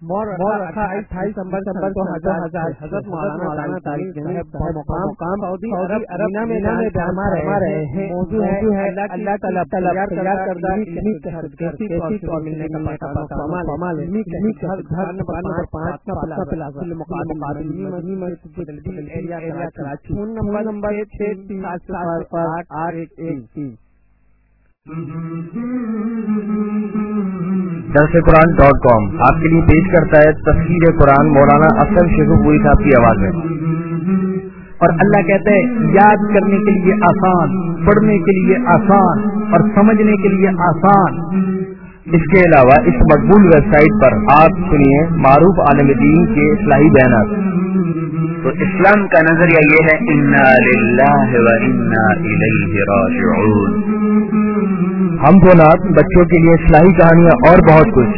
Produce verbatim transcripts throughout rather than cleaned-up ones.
مور رکھا اٹھائیس نومبر دو ہزار حضرت مولانا طارق صاحب مقام سعودی عرب میں فرما رہے ہیں موضوع ہے اللہ تعالیٰ تیار کردہ علمی کیسی طور ملنے کا پامال علمی گھر نمبر پانچ کا پلازا مقابل ایریا کراچی فون نمبر چھ تین سات آٹھ آٹھ ایک ایک تین. درس قرآن ڈاٹ کام آپ کے لیے پیش کرتا ہے تفسیر قرآن مولانا افضل شیخو پوری صاحب کی آواز میں. اور اللہ کہتے ہیں یاد کرنے کے لیے آسان، پڑھنے کے لیے آسان اور سمجھنے کے لیے آسان. اس کے علاوہ اس مقبول ویب سائٹ پر آپ سنیے معروف عالم دین کے اصلاحی بیانات. تو اسلام کا نظریہ یہ ہے انا للہ و انا الیہ راجعون. ہم کو نات بچوں کے لیے اصلاحی کہانیاں اور بہت کچھ.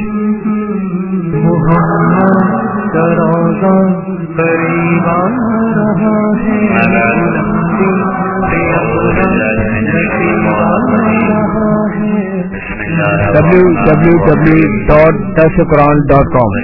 ڈبلو ڈبلو ڈبلو ڈاٹ درس قرآن ڈاٹ کام.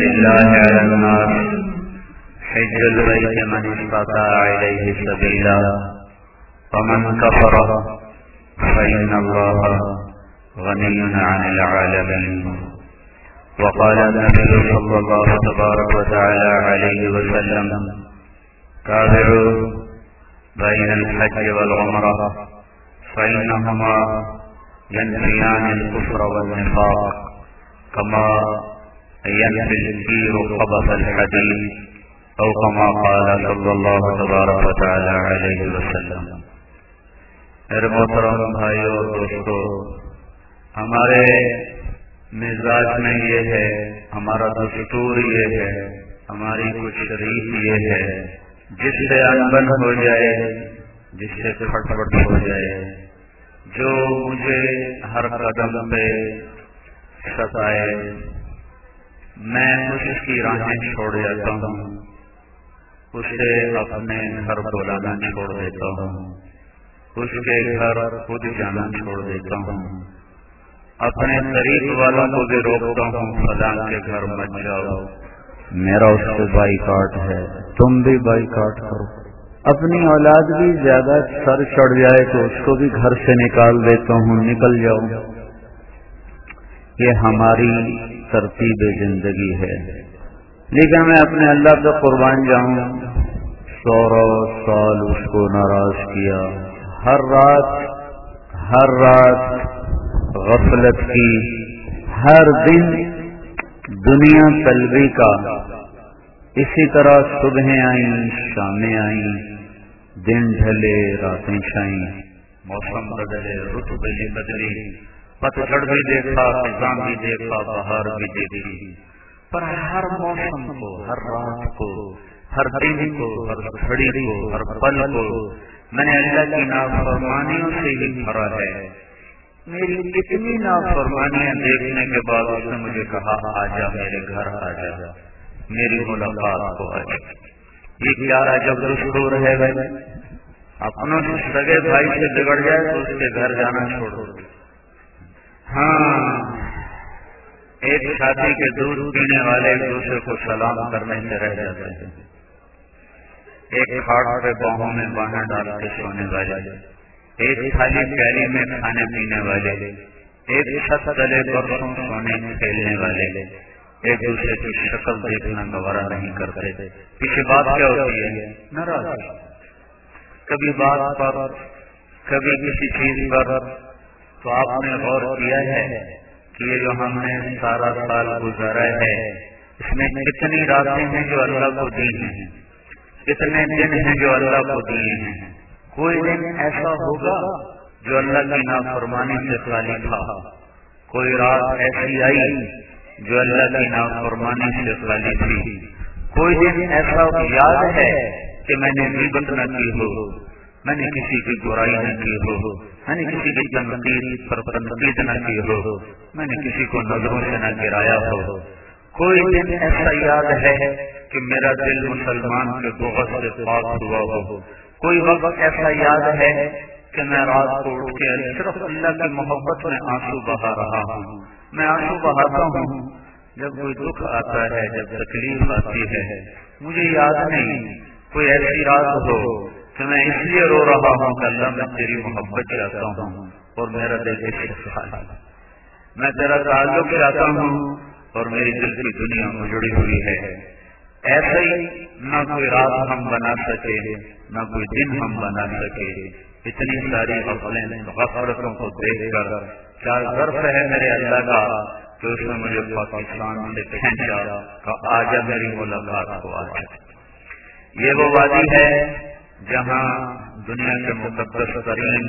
حج البيت من استطاع إليه سبيلا ومن كفر فإن الله غني عن العالمين. وقال النبي صلى الله تبارك وتعالى عليه وسلم تابعوا بين الحج والعمرة فإنهما ينفيان الكفر والنفاق كما ينفي الكير خبث الحديد او كما قال صلی اللہ تبارک و تعالی علیہ وسلم. میرے محترم بھائیو اور دوستو، ہمارے مزاج میں یہ ہے، ہمارا دستور یہ ہے، ہماری کچھ شریف یہ ہے، جس سے انبن ہو جائے، جس سے کھٹ پٹ ہو جائے، جو مجھے ہر قدم پہ ستائے، میں اس کی راہیں چھوڑ جاتا ہوں، اسے اپنے گھر بلانا چھوڑ دیتا ہوں، اس کے گھر خود جانا چھوڑ دیتا ہوں، اپنے قریب والوں کو بھی روکتا ہوں فلاں کے گھر مت جاؤ، میرا اس سے بائیکاٹ ہے، تم بھی بائیکاٹ کرو. اپنی اولاد بھی زیادہ سر چڑھ جائے تو اس کو بھی گھر سے نکال دیتا ہوں، نکل جاؤ. یہ ہماری ترتیب زندگی ہے. لیکن میں اپنے اللہ پہ قربان جاؤں، سورہ سال اس کو ناراض کیا، ہر رات ہر رات غفلت کی، ہر دن دنیا طلبی کا. اسی طرح صبحیں آئیں، شامیں آئیں، دن ڈھلے، راتیں چھائیں، موسم بدلے، رت بدلی، پتجھڑ بھی دیکھا، خزاں بھی دیکھا، بہار بھی دیکھی. پر ہر موسم کو، ہر رات کو، ہر دن کو، ہر گھڑی کو، ہر پل کو میں نے اللہ کی نافرمانیوں سے ہی بھرا ہے. میری اتنی نافرمانیاں دیکھنے کے بعد اس نے مجھے کہا آجا میرے گھر آجا، میری ملاقات کو آجا. یہ کیا عجب دستور ہے بھائی؟ اپنوں سے سگے بھائی سے بگڑ جائے تو اس کے گھر جانا چھوڑ دو. ہاں، ایک شادی کے دودھ پینے والے ایک دوسرے کو سلام کرنے سے رہ جاتے ہیں، ایک کھاٹ پہ باہوں میں باہیں ڈال کے سونے والے، ایک تھالی پیالی میں کھانے پینے والے، ایک چھت تلے برسوں سونے کھیلنے والے، ایک دوسرے کی شکل دیکھنا گوارا نہیں کرتے. پیچھے بات کیا ہوتی ہے؟ ناراض. کبھی بات پر، کبھی کسی چیز پر. تو آپ نے غور کیا ہے کہ یہ جو ہم نے سارا سال گزارا ہے اس میں کتنی راتیں ہیں جو اللہ کو دی ہیں، کتنے دن ہیں جو اللہ کو دیے ہیں. کوئی دن ایسا ہوگا جو اللہ کی نافرمانی سے خالی تھا، کوئی رات ایسی آئی جو اللہ کی نافرمانی سے خالی تھی. کوئی دن ایسا یاد ہے کہ میں نے غیبت نہ کی ہو، میں نے کسی کی برائی نہ کی ہو، میں نے کسی کی تنقید پر تنقید نہ کی ہو، میں نے کسی کو نظروں سے نہ گرایا ہو. کوئی دن ایسا یاد ہے کہ میرا دل مسلمان کے بغض سے پاک ہوا ہو. کوئی وقت ایسا یاد ہے کہ میں رات کو اٹھ کے صرف اللہ کی محبت میں آنسو بہا رہا ہوں. میں آنسو بہاتا ہوں جب کوئی دکھ آتا ہے، جب تکلیف آتی ہے، مجھے یاد نہیں کوئی ایسی رات ہو کہ میں اس لیے رو رہا ہوں کہ اللہ میں تیری محبت چاہتا ہوں اور میرا دل اشتیاق ہے، میں تیرا تعلق چاہتا ہوں اور میری دل کی دنیا اجڑی ہوئی ہے۔ ایسے ہی نہ کوئی رات ہم بنا سکے، نہ کوئی دن ہم بنا سکے، اتنی ساری غفلتوں کو دیکھ کر کیا ظرف ہے میرے اللہ کا کہ اس نے مجھے پاکستان سے کھینچا کہ آجا میری ملاقات کو آجا۔ یہ وہ وادی ہے جہاں دنیا کے مقدس ترین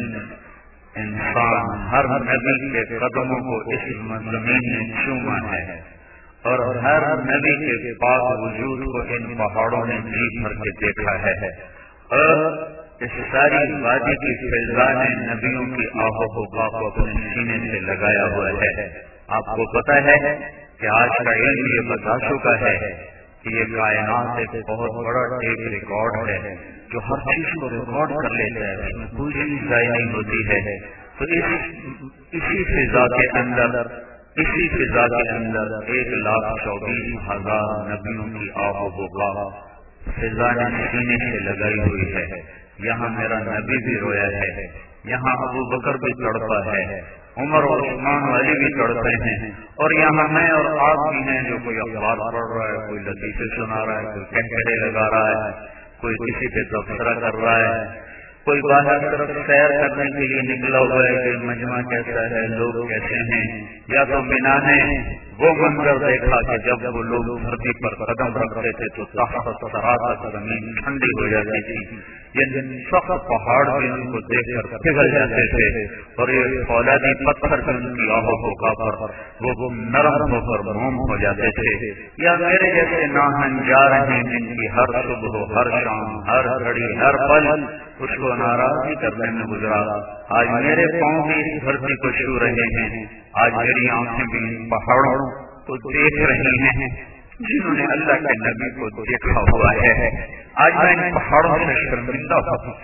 انسان ہر نبی کے قدموں کو اس زمین نے چوما ہے اور ہر نبی کے پاک وجود کو ان پہاڑوں نے جی بھر کے دیکھا ہے، اور اس ساری وادی کی فضا نے نبیوں کی آہ و بکا کو اپنے سینے سے لگایا ہوا ہے۔ آپ کو پتا ہے کہ آج کا علم یہ بتا چکا ہے کہ یہ کائنات ایک بہت بڑا ٹیپ ریکارڈ ہے جو ہر چیز کو ریکارڈ کر لیتا ہے، اس میں کوئی چیز ضائع نہیں ہوتی ہے۔ تو اس اسی فضا کے اندر اسی فضا کے اندر ایک لاکھ چوبیس ہزار نبیوں کی آہ و بکا فضا نے سینے سے لگائی ہوئی ہے۔ یہاں میرا نبی بھی رویا ہے، یہاں ابو بکر بھی تڑپا ہے، عمر اور عثمان والی بھی تڑپے ہیں، اور یہاں میں اور آپ بھی ہیں جو کوئی اخبار پڑھ رہا ہے، کوئی لطیفے سنا رہا ہے، کوئی کہکڑے لگا رہا ہے، کوئی کسی پہ تبصرہ کر رہا ہے، کوئی باہر طرف سیر کرنے کے لیے نکلا ہوا ہے کہ مجمع کیسا ہے، لوگ کیسے ہیں، یا تو مینا نے وہ منظر دیکھا کہ جب وہ لوگ دھرتی پر قدم رکھتے تھے تو تحت سرات زمین ٹھنڈی ہو جاتی تھی، یہ سخت پہاڑ بھی ان کو دیکھ کر پگھل جاتے تھے، اور یہ فولادی پتھر بھی ان کی آہ و بکا پر وہ نرم ہو کر موم ہو جاتے تھے۔ یا میرے جیسے ناہن جا رہے ہیں جن کی ہر صبح، ہر شام، ہر گھڑی، ہر پل اس کو ناراضی کرنے میں گزرا، آج میرے پاؤں بھی اس دھرتی کو چھو رہے ہیں، آج میری آنکھیں بھی ان پہاڑوں کو دیکھ رہی ہیں جنہوں نے اللہ کے نبی کو دیکھا ہوا ہے۔ آج میں ان پہاڑوں سے شرمندہ ہوں،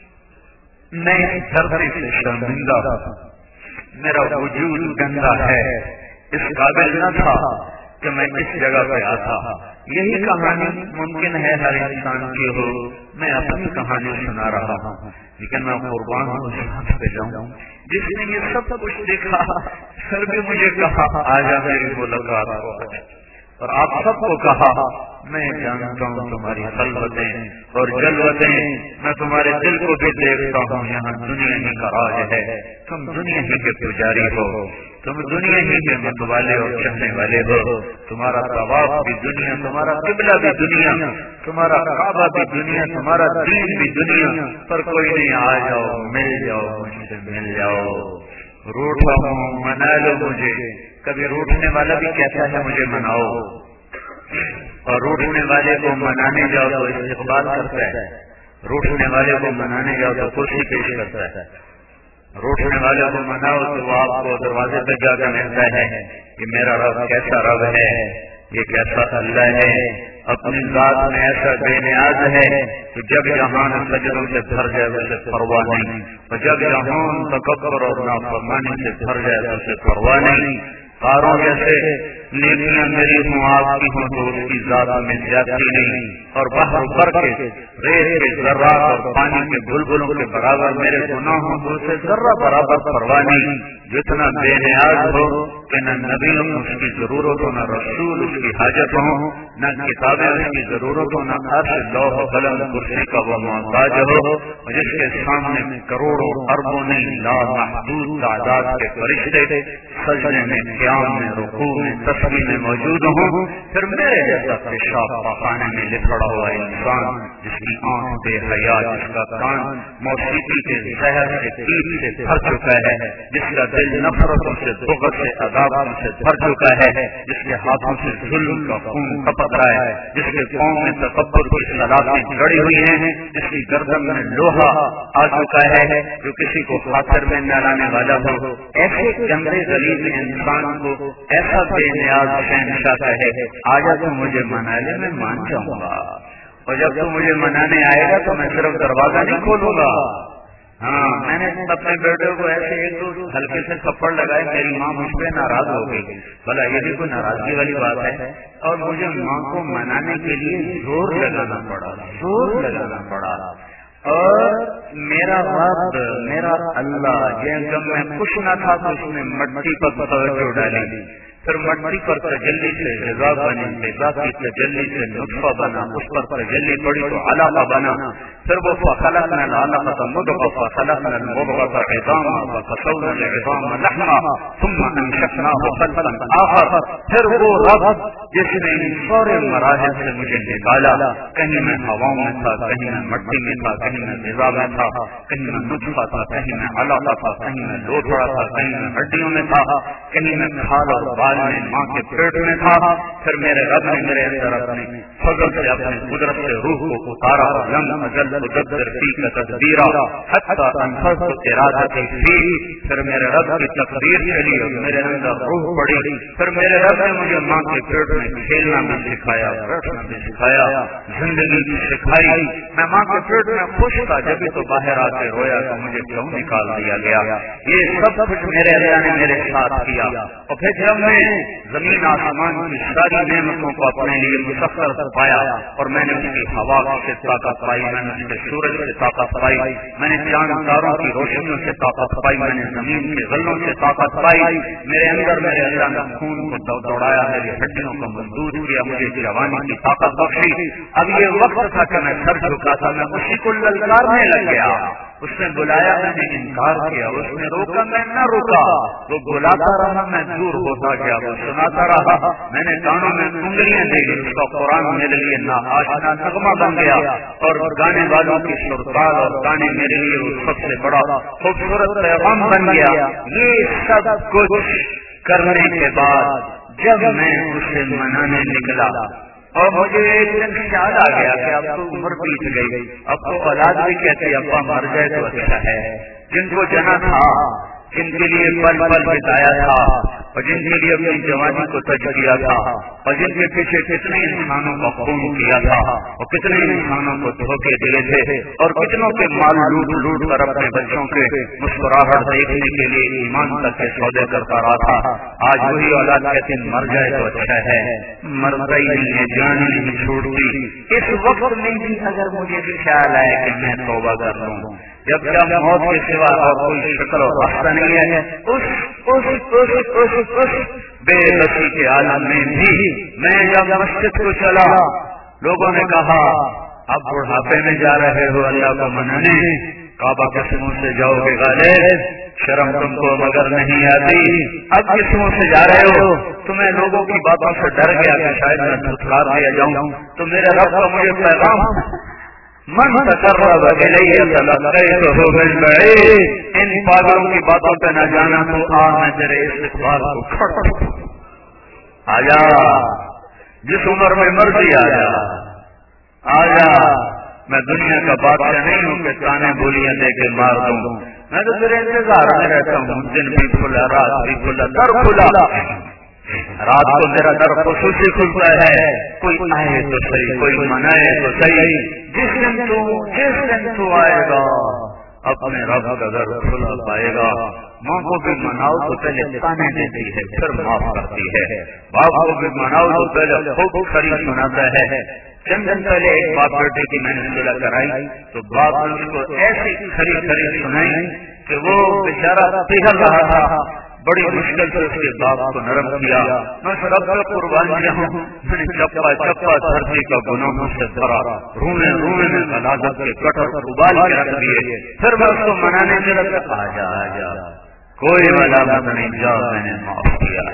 میں اس دھرتی سے شرمندہ ہوں، میرا وجود گندا ہے، اس قابل نہ تھا کہ میں کس جگہ پہ آتا۔ یہی کہانی ممکن ہے ہر انسان کی ہو، میں اپنی کہانی سنا رہا ہوں، لیکن میں قربان ہوں اس بات پہ جاؤں جس نے یہ سب کچھ دیکھا، پھر بھی مجھے کہا آجا میری ملاقات ہو، اور آپ سب کو کہا میں جانتا ہوں تمہاری خلوتیں اور جلوتیں، میں تمہارے دل کو بھی دیکھتا ہوں، یہاں دنیا ہی کا راج ہے، تم دنیا ہی کے پجاری ہو، تم دنیا ہی کے متوالے اور چاہنے والے ہو، تمہارا طواف بھی دنیا، تمہارا قبلہ بھی دنیا، تمہارا کعبہ بھی دنیا، تمہارا دین بھی دنیا، پر کوئی نہیں، آ جاؤ مل جاؤ مجھ سے مل جاؤ، روٹا ہوں منا لو مجھے۔ کبھی روٹنے والا بھی کہتا ہے مجھے مناؤ، اور روٹنے والے کو منانے جاؤ تو استقبال کرتا ہے، روٹنے والے کو منانے جاؤ تو کرسی پیش کرتا ہے، روٹنے والے کو مناؤ تو وہ آپ کو دروازے پہ جا کر ملتا ہے کہ میرا رب کیسا رب ہے، یہ کیسا اللہ ہے، اپنی ذات میں ایسا بے نیاز ہے کہ جب جہان سجدوں سے بھر جائے اسے پرواہ نہیں، اور جب جہان تکبر اور نافرمانی سے بھر جائے اسے پرواہ نہیں۔ کاروں جیسے نیکیاں میری ہوں آپ کی ہوں تو اس کی ذات میں زیادتی نہیں، اور بحر بھر کے ریت کے ذرات اور پانی کے بلبلوں کے برابر میرے گناہ ہوں تو اسے ذرہ برابر پرواہ نہیں۔ جتنا بے نیاز ہو کہ نہ نبی اس کی ضرورت ہو، نہ رسول اس کی حاجت ہو، نہ کتابیں اس کی ضرورت ہو، نہ عرش لوح قلم کرسی کا وہ محتاج ہو، جس کے سامنے کروڑوں اربوں نہیں لا محدود تعداد کے فرشتے سجدے میں، قیام میں، رکوع میں، تسبیح میں موجود ہوں، پھر میرے جیسا پیشاب پخانے میں لکھڑا ہوا انسان جس کی آنکھ بے حیا، جس کا کان موسیقی کے زہر سے پیپ سے بھر چکا ہے، جس کا دل نفرتوں سے، بغض سے، عذابوں سے بھر چکا ہے، جس کے ہاتھوں سے ظلم کا خون ٹپک رہا ہے، جس کے پاؤں میں تکبر کی سلاسلیں جڑی ہوئی ہیں، جس کی گردن میں لوہا آ چکا ہے جو کسی کو خاطر میں نہ لانے والا ہو، ایسے گندے غلیظ انسان کو ایسا بے نیاز شہنشاہ کہے آجا تو مجھے منا لے، میں مان جاؤں گا، اور جب تو مجھے منانے آئے گا تو میں صرف دروازہ نہیں کھولوں گا، ہاں میں نے اپنے بیٹے کو ایسے ایک دو ہلکے سے تھپڑ لگائے، میری ماں مجھ پہ ناراض ہو گئی، بھلا یہ بھی کوئی ناراضگی والی بات ہے؟ اور مجھے ماں کو منانے کے لیے زور لگانا پڑا، زور لگانا پڑا۔ اور میرا رب، میرا اللہ، جب میں کچھ نہ تھا تو اس نے مٹی پر توجہ ڈالی، پھر مٹی پر تجلی سے غذا بنی، غذا کی تجلی سے نطفہ بنا، اس پر تجلی پڑی تو علقہ بنا، پھر وہ فخلقنا العلقة مضغة فخلقنا المضغة عظاما فكسونا العظام لحما ثم انشأناه خلقا آخر۔ پھر وہ رب جس نے ان سارے مراحل سے مجھے نکالا، کہیں میں ہواؤں میں تھا، کہیں میں مٹی میں تھا، کہیں میں غذا میں تھا، کہیں میں نطفہ تھا، کہیں میں علقہ تھا، کہیں میں لوتھڑا تھا، کہیں میں ہڈیوں میں تھا، کہیں میں کھال اور بال میں ماں کے پیٹ میں تھا، پھر میرے رب نے میرے اندر اپنے فضل سے اپنی قدرت سے روح کو اتارا، لم ازل ادبر فیک تدبیرا حتی انفذت ارادتی فیک، پھر میرے رب کی تقدیر چلی اور میرے اندر روح پڑی، پھر میرے رب نے مجھے ماں کے پیٹ میں کھیلنا بھی سکھایا، بیٹھنا بھی سکھایا، زندگی بھی سکھائی۔ میں ماں کے پیٹ میں خوش تھا، جبھی تو باہر آ کے رویا تو مجھے کیوں نکال دیا گیا؟ یہ سب کچھ میرے اللہ نے میرے ساتھ کیا۔ اور پھر جب میں زمین آسمان کی ساری نعمتوں کو اپنے لیے مسخر پایا، اور میں نے اس کی ہوا سے طاقت پائی، میں نے اس کے سورج سے طاقت پائی، میں نے چاند تاروں کی روشنیوں سے طاقت پائی، میں نے زمین کے غلوں سے طاقت پائی، میرے اندر میرے اللہ نے خون کو دوڑایا، میری ہڈیوں کو مضبوط کیا، مجھے جوانی کی طاقت بخشی۔ اب یہ وقت تھا کہ میں سر جھکا تھا، میں اسی کو للکارنے لگ گیا۔ اس نے بلایا، میں نے انکار کیا، اس نے روکا، میں نہ روکا، وہ بلاتا رہا، میں دور ہوتا گیا، وہ سناتا رہا، میں نے کانوں میں انگلیاں دے دی، اس کا قرآن میرے لیے نا آشنا نغمہ بن گیا، اور گانے والوں کی سرتال اور گانے میرے لیے وہ سب سے بڑا خوبصورت پیغام بن گیا۔ یہ سب کچھ کرنے کے بعد جب میں اسے منانے نکلا، اور مجھے ایک دن خیال آ گیا کہ اب تو عمر بیت گئی، اب تو اولاد بھی کہتی ابا مر جائے تو اچھا ہے، جن کو جنا تھا، جن کے لیے پل پل بتایا تھا، اور جن کے لیے اپنی جوانی کو تج کیا تھا، اور جن کے پیچھے کتنے انسانوں کا خون کیا تھا، اور کتنے انسانوں کو دھوکے دیے تھے، اور کتنوں کے مال لوٹ لوٹ کر اپنے بچوں کے مسکراہٹ دیکھنے کے لیے ایمان تک کے سودے کرتا رہا تھا، آج وہی اولاد کہتے مر جائے تو اچھا ہے، مرتا ہی نہیں ہے، جان نہیں چھوڑتی۔ اس وقت میں بھی اگر مجھے خیال آئے کہ میں توبہ کر لوں، جب جب موت کے سوا اور کوئی شکل و راستہ نہیں ہے، اس اس اس اس اس بے بسی کے عالم میں بھی میں جب مسجد کو چلا، لوگوں نے کہا اب بڑھاپے میں جا رہے ہو اللہ کو منانے، کعبہ کے منہ سے جاؤ گے غالب، شرم تم کو مگر نہیں آتی، اب کس منہ سے جا رہے ہو؟ تو میں لوگوں کی باتوں سے ڈر گیا کہ شاید میں دھتکار دیا جاؤں، تو میرے رب کا مجھے پیغام من تقرب الیہ فلقیتہ بالبعید، ان پاگلوں کی باتوں پہ نہ جانا تو آ میں تیرے استقبال کو کھڑا، آجا جس عمر میں مرضی آجا، آجا، میں دنیا کا بادشاہ نہیں ہوں کہ تانے بولیاں دے کے مار دوں، میں تو تیرے انتظار میں رہتا ہوں، دن بھی کھلا، رات بھی کھلا، در کھلا، رات کو میرا در خصوصی کھلتا ہے، کوئی آئے تو صحیح، کوئی منائے تو صحیح، جس دن تو جس دن تو آئے گا اپنے رب کا در کھلا پائے گا۔ ماں کو بھی مناؤ تو پہلے تانے دیتی ہے پھر معاف کرتی ہے، باپ کو بھی مناؤ تو پہلے خوب کھری سناتا ہے۔ چند دن پہلے ایک باپ بیٹے کی میں نے صلح کرائی تو باپ نے اس کو ایسی کھری کھری سنائی کہ وہ بیچارہ پگھل رہا تھا، بڑی مشکل سے اس کے باپ کو نرم کیا، میں اس رب کا قربان کیا ہوں، میں نے چپا چپا دھرتی کا گناہوں سے بھرا، رونے رونے میں غلاظت کے کٹر ابال کے رکھ دیے، پھر میں اس کو منانے میں لگا، آجا آجا کوئی ملامت نہیں، جا میں نے معاف کیا۔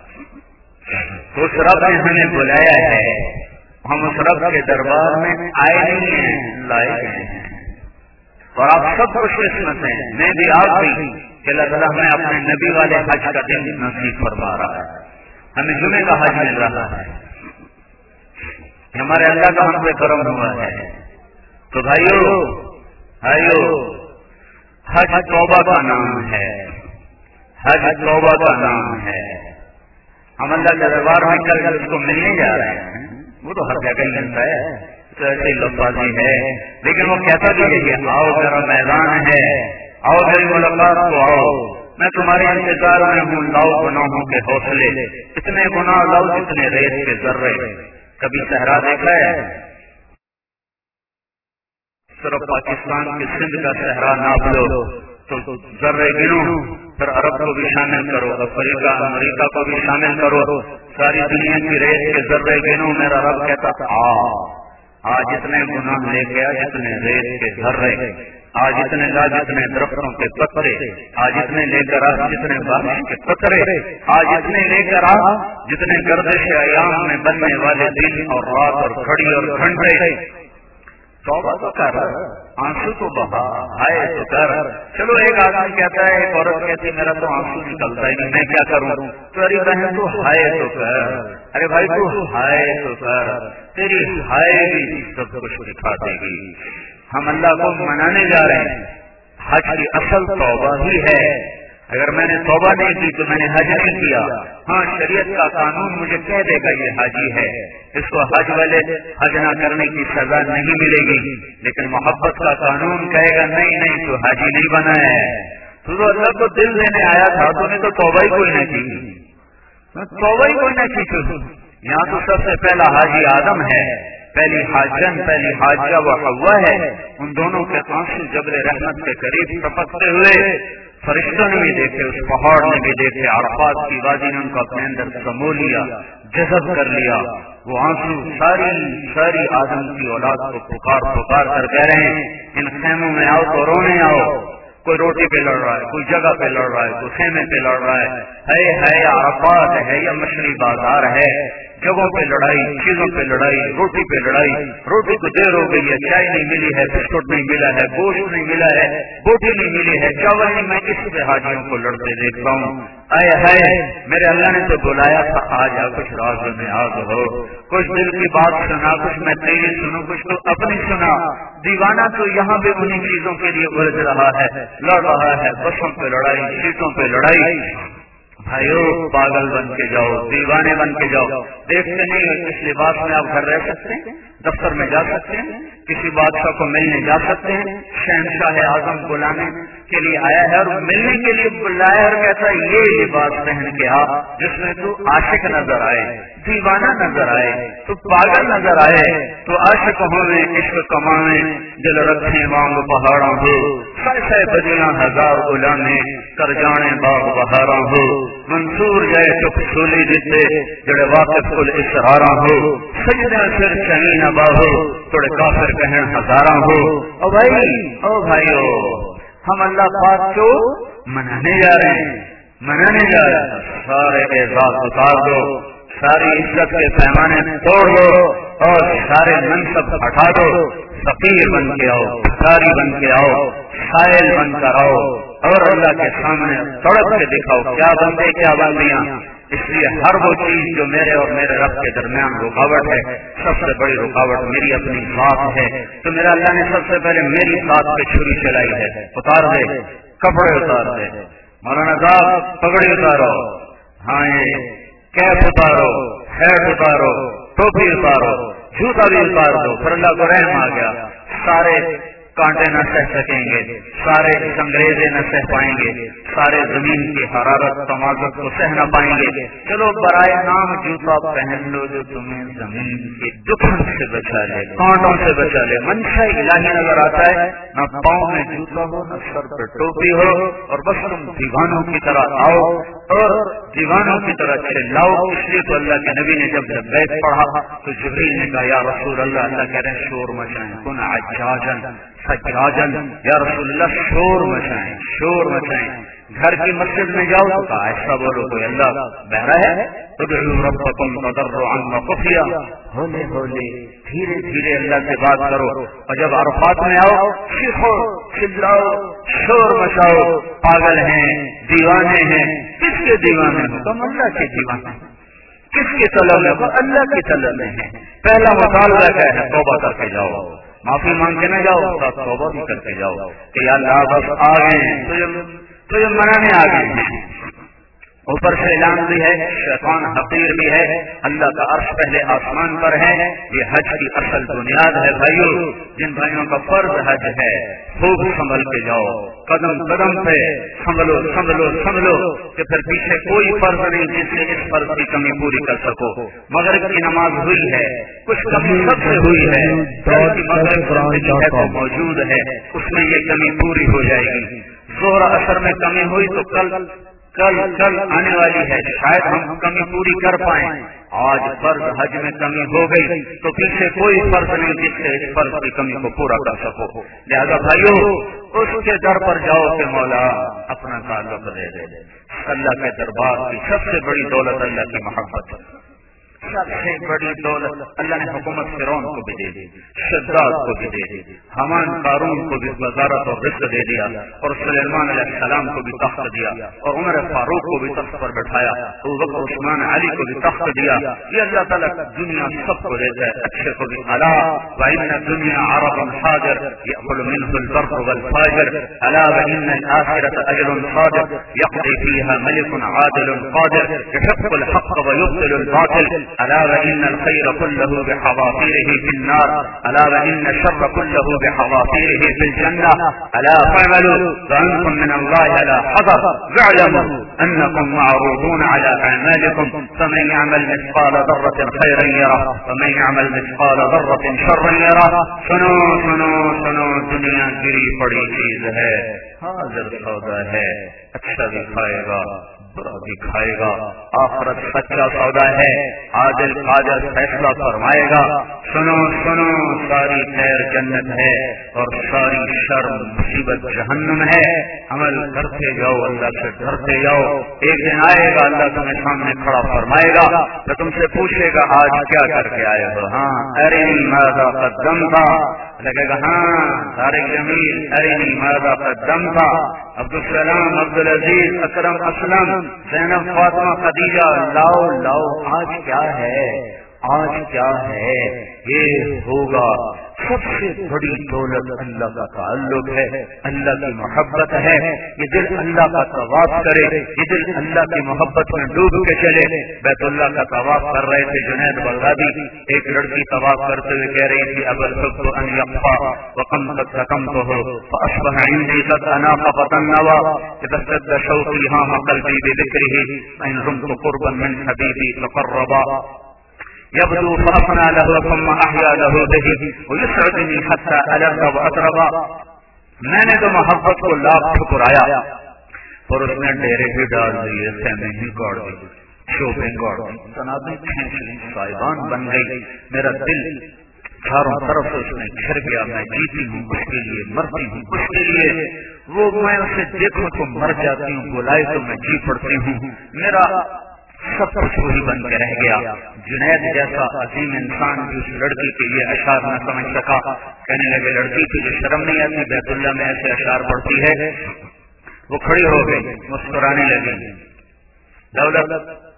تو اس رب نے ہمیں بلایا ہے، ہم اس رب کے دربار میں آئے نہیں ہیں، لائے گئے ہیں، اور آپ سب خوش قسمت ہیں، میں بھی آپ بھی کہ اللہ تعالیٰ ہمیں اپنے نبی والے حج کا دن نصیب فرما رہا ہے، ہمیں جمعے کا حج مل رہا ہے، ہمارے اللہ کا ہم سے کرم ہوا ہے۔ تو بھائیو بھائیو حج توبہ کا نام ہے، حج توبہ کا نام ہے، ہم اللہ کے دربار میں کل اس کو ملنے جا رہے ہیں، وہ تو ہر جگہ ہی ملتا ہے، تو ایسی لفظی ہے، لیکن وہ کہتا بھی یہی ہے، آؤ ذرا میدان ہے، آؤ میری ملاقات کو آؤ، میں تمہارے انتظار میں ہوں، لاؤ گناہوں کے حوصلے، اتنے گناہ لاؤ جتنے ریت کے ذرے۔ کبھی صحرا دیکھا ہے؟ صرف پاکستان کے سندھ کا صحرا ناپ لو تو ذرے گنو، پھر عرب کو بھی شامل کرو، افریقہ امریکہ کو بھی شامل کرو، ساری دنیا کی ریت کے ذرے گنو۔ میرا رب کہتا آ آج اتنے گناہ لے گیا جتنے ریت کے ذرے، آج اتنے لا جتنے درختوں کے پترے، آج اتنے لے کر آ جتنے بارش کے قطرے، آج اتنے لے کر آ جتنے گردش ایام میں بننے والے دن اور رات اور گھڑی اور گھنٹے۔ توبہ تو کر، آنسو تو بہا، ہائے تو کر۔ چلو ایک آدمی کہتا ہے، ایک عورت کہتی ہے میرا تو آنسو نکلتا ہی نہیں، میں کیا کروں؟ تو ارے بہن تو ہائے تو کر، ارے بھائی تو ہائے تو کر، تیری ہائے بھی سب کچھ دکھا دے گی۔ ہم اللہ کو منانے جا رہے ہیں، حج کی اصل توبہ ہی ہے۔ اگر میں نے توبہ نہیں کی تو میں نے حج نہیں کیا۔ ہاں شریعت کا قانون مجھے کہہ دے گا یہ حاجی ہے، اس کو حج والے حج نہ کرنے کی سزا نہیں ملے گی، لیکن محبت کا قانون کہے گا نہیں نہیں تو حاجی نہیں بنا ہے، تو اللہ کو دل دینے آیا تھا، تو نے تو توبہ ہی کوئی نہ کی، توبہ ہی کوئی نہ کی۔ یہاں تو سب سے پہلا حاجی آدم ہے، پہلی حاجن پہلی حاجہ وہ حوا ہے۔ ان دونوں کے آنسو جبل رحمت کے قریب ٹپکتے ہوئے فرشتوں نے بھی دیکھے، اس پہاڑ نے بھی دیکھے، عرفات کی وادی نے ان کو اپنے اندر سمو لیا، جذب کر لیا۔ وہ آنسو ساری ساری آدم کی اولاد کو پکار پکار کر کہہ رہے ہیں ان خیموں میں آؤ تو رونے آؤ، کوئی روٹی پہ لڑ رہا ہے، کوئی جگہ پہ لڑ رہا ہے، کوئی خیمے پہ لڑ رہا ہے، ہے ہے یا عرفات ہے یا مچھلی بازار ہے، جگہوں پہ لڑائی، چیزوں پہ لڑائی، روٹی پہ لڑائی، روٹی کو دیر ہو گئی ہے، چائے نہیں ملی ہے، بسکٹ نہیں ملا ہے، گوشت نہیں ملا ہے، بوٹی نہیں ملی ہے، چاول نہیں، میں اس پہ حاجیوں کو لڑتے دیکھتا ہوں۔ اے ہے میرے اللہ نے تو بلایا تھا آ جا، کچھ راز میں آگ ہو، کچھ دل کی بات سنا، کچھ میں تیری سنوں، کچھ تو اپنی سنا۔ دیوانہ تو یہاں پہ انہیں چیزوں کے لیے الجھ رہا ہے، لڑ رہا ہے، بسوں پہ لڑائی، سیٹوں پہ لڑائی۔ بھائیو پاگل بن کے جاؤ، دیوانے بن کے جاؤ، دیکھتے نہیں اس لباس میں آپ گھر رہ سکتے ہیں، دفتر میں جا سکتے ہیں، کسی بادشاہ کو ملنے جا سکتے ہیں، شہنشاہ اعظم بلانے کے لیے آیا ہے اور ملنے کے لیے بلایا اور کہتا ہے یہ لباس پہن کے آ جس میں تو عاشق نظر آئے، دیوانہ نظر آئے، تو پاگل نظر آئے، تو عاشق ہوئے، عشق کمانے، دل رکھے وانگ پہاڑاں ہو، سہ سہ بجیاں ہزار غلانے کر جانے باغ بہاراں ہو، منصور جائے چپ سولی دیتے جڑے واقف کل اسراراں ہو، سجدہ سر شہین ابا ہو توڑے کافر کہن ہزاراں ہو۔ او بھائی او بھائیو ہم اللہ پاک کو منانے جا رہے ہیں، منانے جا رہے ہیں، سارے اعزاز اتار دو، ساری عزت کے پیمانے توڑ دو اور سارے منصب ہٹا دو، فقیر بن کے آؤ، بھکاری بن کے آؤ، سائل بن کر آؤ اور اللہ کے سامنے تڑپ کے دکھاؤ کیا بندے کیا بندیاں۔ اس لیے ہر وہ چیز جو میرے اور میرے رب کے درمیان رکاوٹ ہے، سب سے بڑی رکاوٹ میری اپنی ذات ہے، تو میرا اللہ نے سب سے پہلے میری ذات پہ چھری چلائی ہے، اتار دے کپڑے، اتار دے مولانا صاحب پگڑی اتارو، ہاں یہ کیپ اتارو، ہیٹ اتارو، ٹوپی اتارو، جوتا بھی اتار دو، پھر اللہ کو رحم آ گیا، سارے کانٹے نہ سہ سکیں گے، سارے سنگریزے نہ سہ پائیں گے، سارے زمین کی حرارت تمازت کو سہ نہ پائیں گے، چلو برائے نام جوتا پہن لو جو تمہیں زمین کے دکھن سے بچا لے، کانٹوں سے بچا لے۔ منشا الہی نظر آتا ہے، نہ پاؤں میں جوتا ہو نہ سر پہ ٹوپی ہو، اور بس تم دیوانوں کی طرح آؤ اور دیوانوں کی طرح چلاؤ۔ اس لیے تو اللہ کے نبی نے جب بیت پڑھا تو جبریل نے کہا یا رسول اللہ، اللہ کہہ رہے ہیں شور مچائیں، کن عجاجن سجاجن، یا رسول اللہ شور مچائیں، شور مچائیں۔ گھر کی مسجد میں جاؤ تو کہا ایسا بولو کوئی اللہ بہرا ہے، ادعوا ربکم تضرعا وخفیا، ہولے ہولے دھیرے دھیرے اللہ سے بات کرو، اور جب عرفات میں آؤ چیخو چلاؤ شور مچاؤ۔ پاگل ہیں، دیوانے ہیں، کس کے دیوانے ہو؟ تم اللہ کے دیوانے، کس کی طلب ہے؟ اللہ کی طلب میں ہے۔ پہلا مطالبہ کیا ہے؟ توبہ کر کے جاؤ، معافی مانگ کے نہ جاؤ، ساتھ توبہ بھی کر کے جاؤ کہ یا اللہ بس آ گئے ہیں، تجھے تجھے منانے آ گئے ہیں، اوپر سے اعلان بھی ہے شیطان حقیر بھی ہے، اللہ کا عرش پہلے آسمان پر ہے. یہ حج کی اصل بنیاد ہے بھائیو. جن بھائیوں کا فرض حج ہے خوب سنبھل کے جاؤ، قدم قدم پہ سنبھلو سنبھلو سنبھلو کہ پھر پیچھے کوئی فرض نہیں جس سے اس فرض کی کمی پوری کر سکو. مغرب کی نماز ہوئی ہے، کچھ کمی سب سے ہوئی ہے، مغرب موجود ہے، اس میں یہ کمی پوری ہو جائے گی. ظہر اثر میں کمی ہوئی تو کل کل کل آنے والی ہے، شاید ہم کمی پوری کر پائیں. آج فرض حج میں کمی ہو گئی تو پیچھے کوئی فرض نہیں جس سے اس فرض کی کمی کو پورا کر سکو. لہذا بھائیو اس کے در پر جاؤ کہ مولا اپنا تعلق دے دے. اللہ کے دربار کی سب سے بڑی دولت اللہ کی محبت، سب سے بڑی دولت. اللہ نے حکومت فرعون کو بھی دے دی، شداد کو بھی دے دی، حمان قارون کو بھی وزارت اور رزق دے دیا، اور سلیمان علیہ السلام کو بھی تخت دیا، اور عمر فاروق کو بھی تخت پر بٹھایا، ابوبکر عثمان علی کو بھی تخت دیا. یہ اللہ تعالیٰ دنیا سب کو دیتا ہے، اچھے کو بھی. الا وان الدنيا عرض حاضر يأكل منه البر والفاجر الا وان الآخرة اجر صادق يقضي فيها ملك عادل قادر يحق الحق ويبطل الباطل الا وان الخير كله بحظافيره في النار الا وان الشر كله بحظافيره في الجنه الا فاعملوا فانتم من الله على حذر واعلموا انكم معروضون على اعمالكم فمن يعمل مثقال ذره خيرا يره ومن يعمل مثقال ذره شرا يره. سنو سنو سنو دنیا گری پڑی چیز ہے، حاضر سودا ہے، اچھا بھی کھائے گا برا بھی کھائے گا. آخرت سچا سودا ہے، عادل قادر فیصلہ فرمائے گا. سنو سنو ساری خیر جنت ہے اور ساری شر مصیبت جہنم ہے. عمل کرتے جاؤ، اللہ سے ڈرتے جاؤ. ایک دن آئے گا اللہ تمہیں سامنے کھڑا فرمائے گا تو تم سے پوچھے گا آج کیا کر کے آئے ہو. ہاں ارنی ماذا قدمت، لگے گا ہاں طارق جمیل ارنی ماذا قدمت. عبدالسلام عبدالعزیز اکرم اسلم زینب فاطمہ خدیجہ لاؤ لاؤ آج کیا ہے، آج کیا ہے. یہ ہوگا سب سے بڑی دولت اللہ کا تعلق ہے، اللہ کی محبت ہے. یہ دل اللہ کا طواف کرے، یہ دل اللہ کی محبت میں ڈوب کے چلے. بیت اللہ کا طواف کر رہے تھے جنید بغدادی، ایک لڑکی طواف کرتے ہوئے کہہ رہی تھی اب الحب ان یقفا وقم قد ختمته فاصبح عندي قد اناق فتنوا اذا اشتد شوقي هام قلبي بذكره ان رمت قربا من حبيبي تقربا يبدو فأفنى له ثم أحيا له به ويسعدني حتى ألذ وأطربا. میں نے تو محبت کو لاکھ ٹھکرایا اور اس نے ڈیرے بھی ڈال دیے، خیمے ہی گاڑ دی، شوبیں گاڑ دی، تنابیں کھینچ لی، صاحبان بن گئی. میرا دل چاروں طرف سے اس نے گھر گیا. میں جیتی ہوں اس کے لیے، مرتی ہوں اس کے لیے. وہ میں اسے دیکھوں تو مر جاتی ہوں، بلائے تو میں جی پڑتی ہوں. میرا سب کچھ وہی بن کے رہ گیا. جنید جیسا عظیم انسان بھی اس لڑکی کے یہ اشعار نہ سمجھ سکا. کہنے لگے لڑکی تجھے شرم نہیں آتی بیت اللہ میں ایسے اشعار پڑھتی ہے؟ وہ کھڑی ہو گئی، مسکرانے لگی. دولت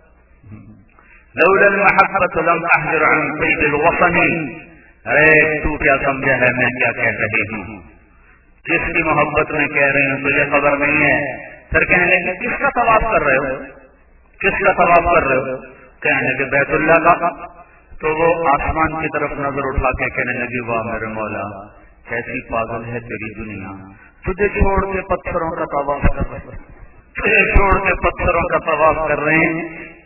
لولا المحبت لم احجر عن طيب الوطن. ارے تو کیا سمجھا ہے میں کیا کہہ رہی ہوں، کس کی محبت میں کہہ رہی ہوں تجھے خبر نہیں ہے. پھر کہنے لگے کس کا طواف کر رہے ہو، کس کا طواف کر رہے ہو؟ کہنے لگے بیت اللہ کا. تو وہ آسمان کی طرف نظر اٹھا کے کہنے لگی واہ میرے مولا کیسی پاگل ہے تیری دنیا، تجھے چھوڑ کے پتھروں کا طواف کر رہے ہیں، تجھے چھوڑ کے پتھروں کا طواف کر رہے ہیں.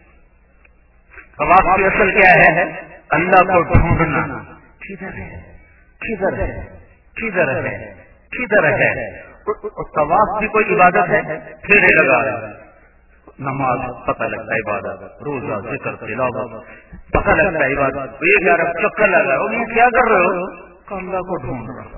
طواف کی اصل کیا ہے؟ اللہ کو ڈھونڈنا. کدھر ہے کدھر ہے کدھر ہے کدھر ہے. طواف کی کوئی عبادت ہے؟ پھیرے لگا رہا ہے. نماز پتہ لگتا ہے عبادت، روزہ ذکر تلاوت پتہ لگتا ہے عبادت. یہ کہہ رہا چکر لگا رہا ہوں، کیا کر رہے ہو؟ اللہ کو ڈھونڈ رہا.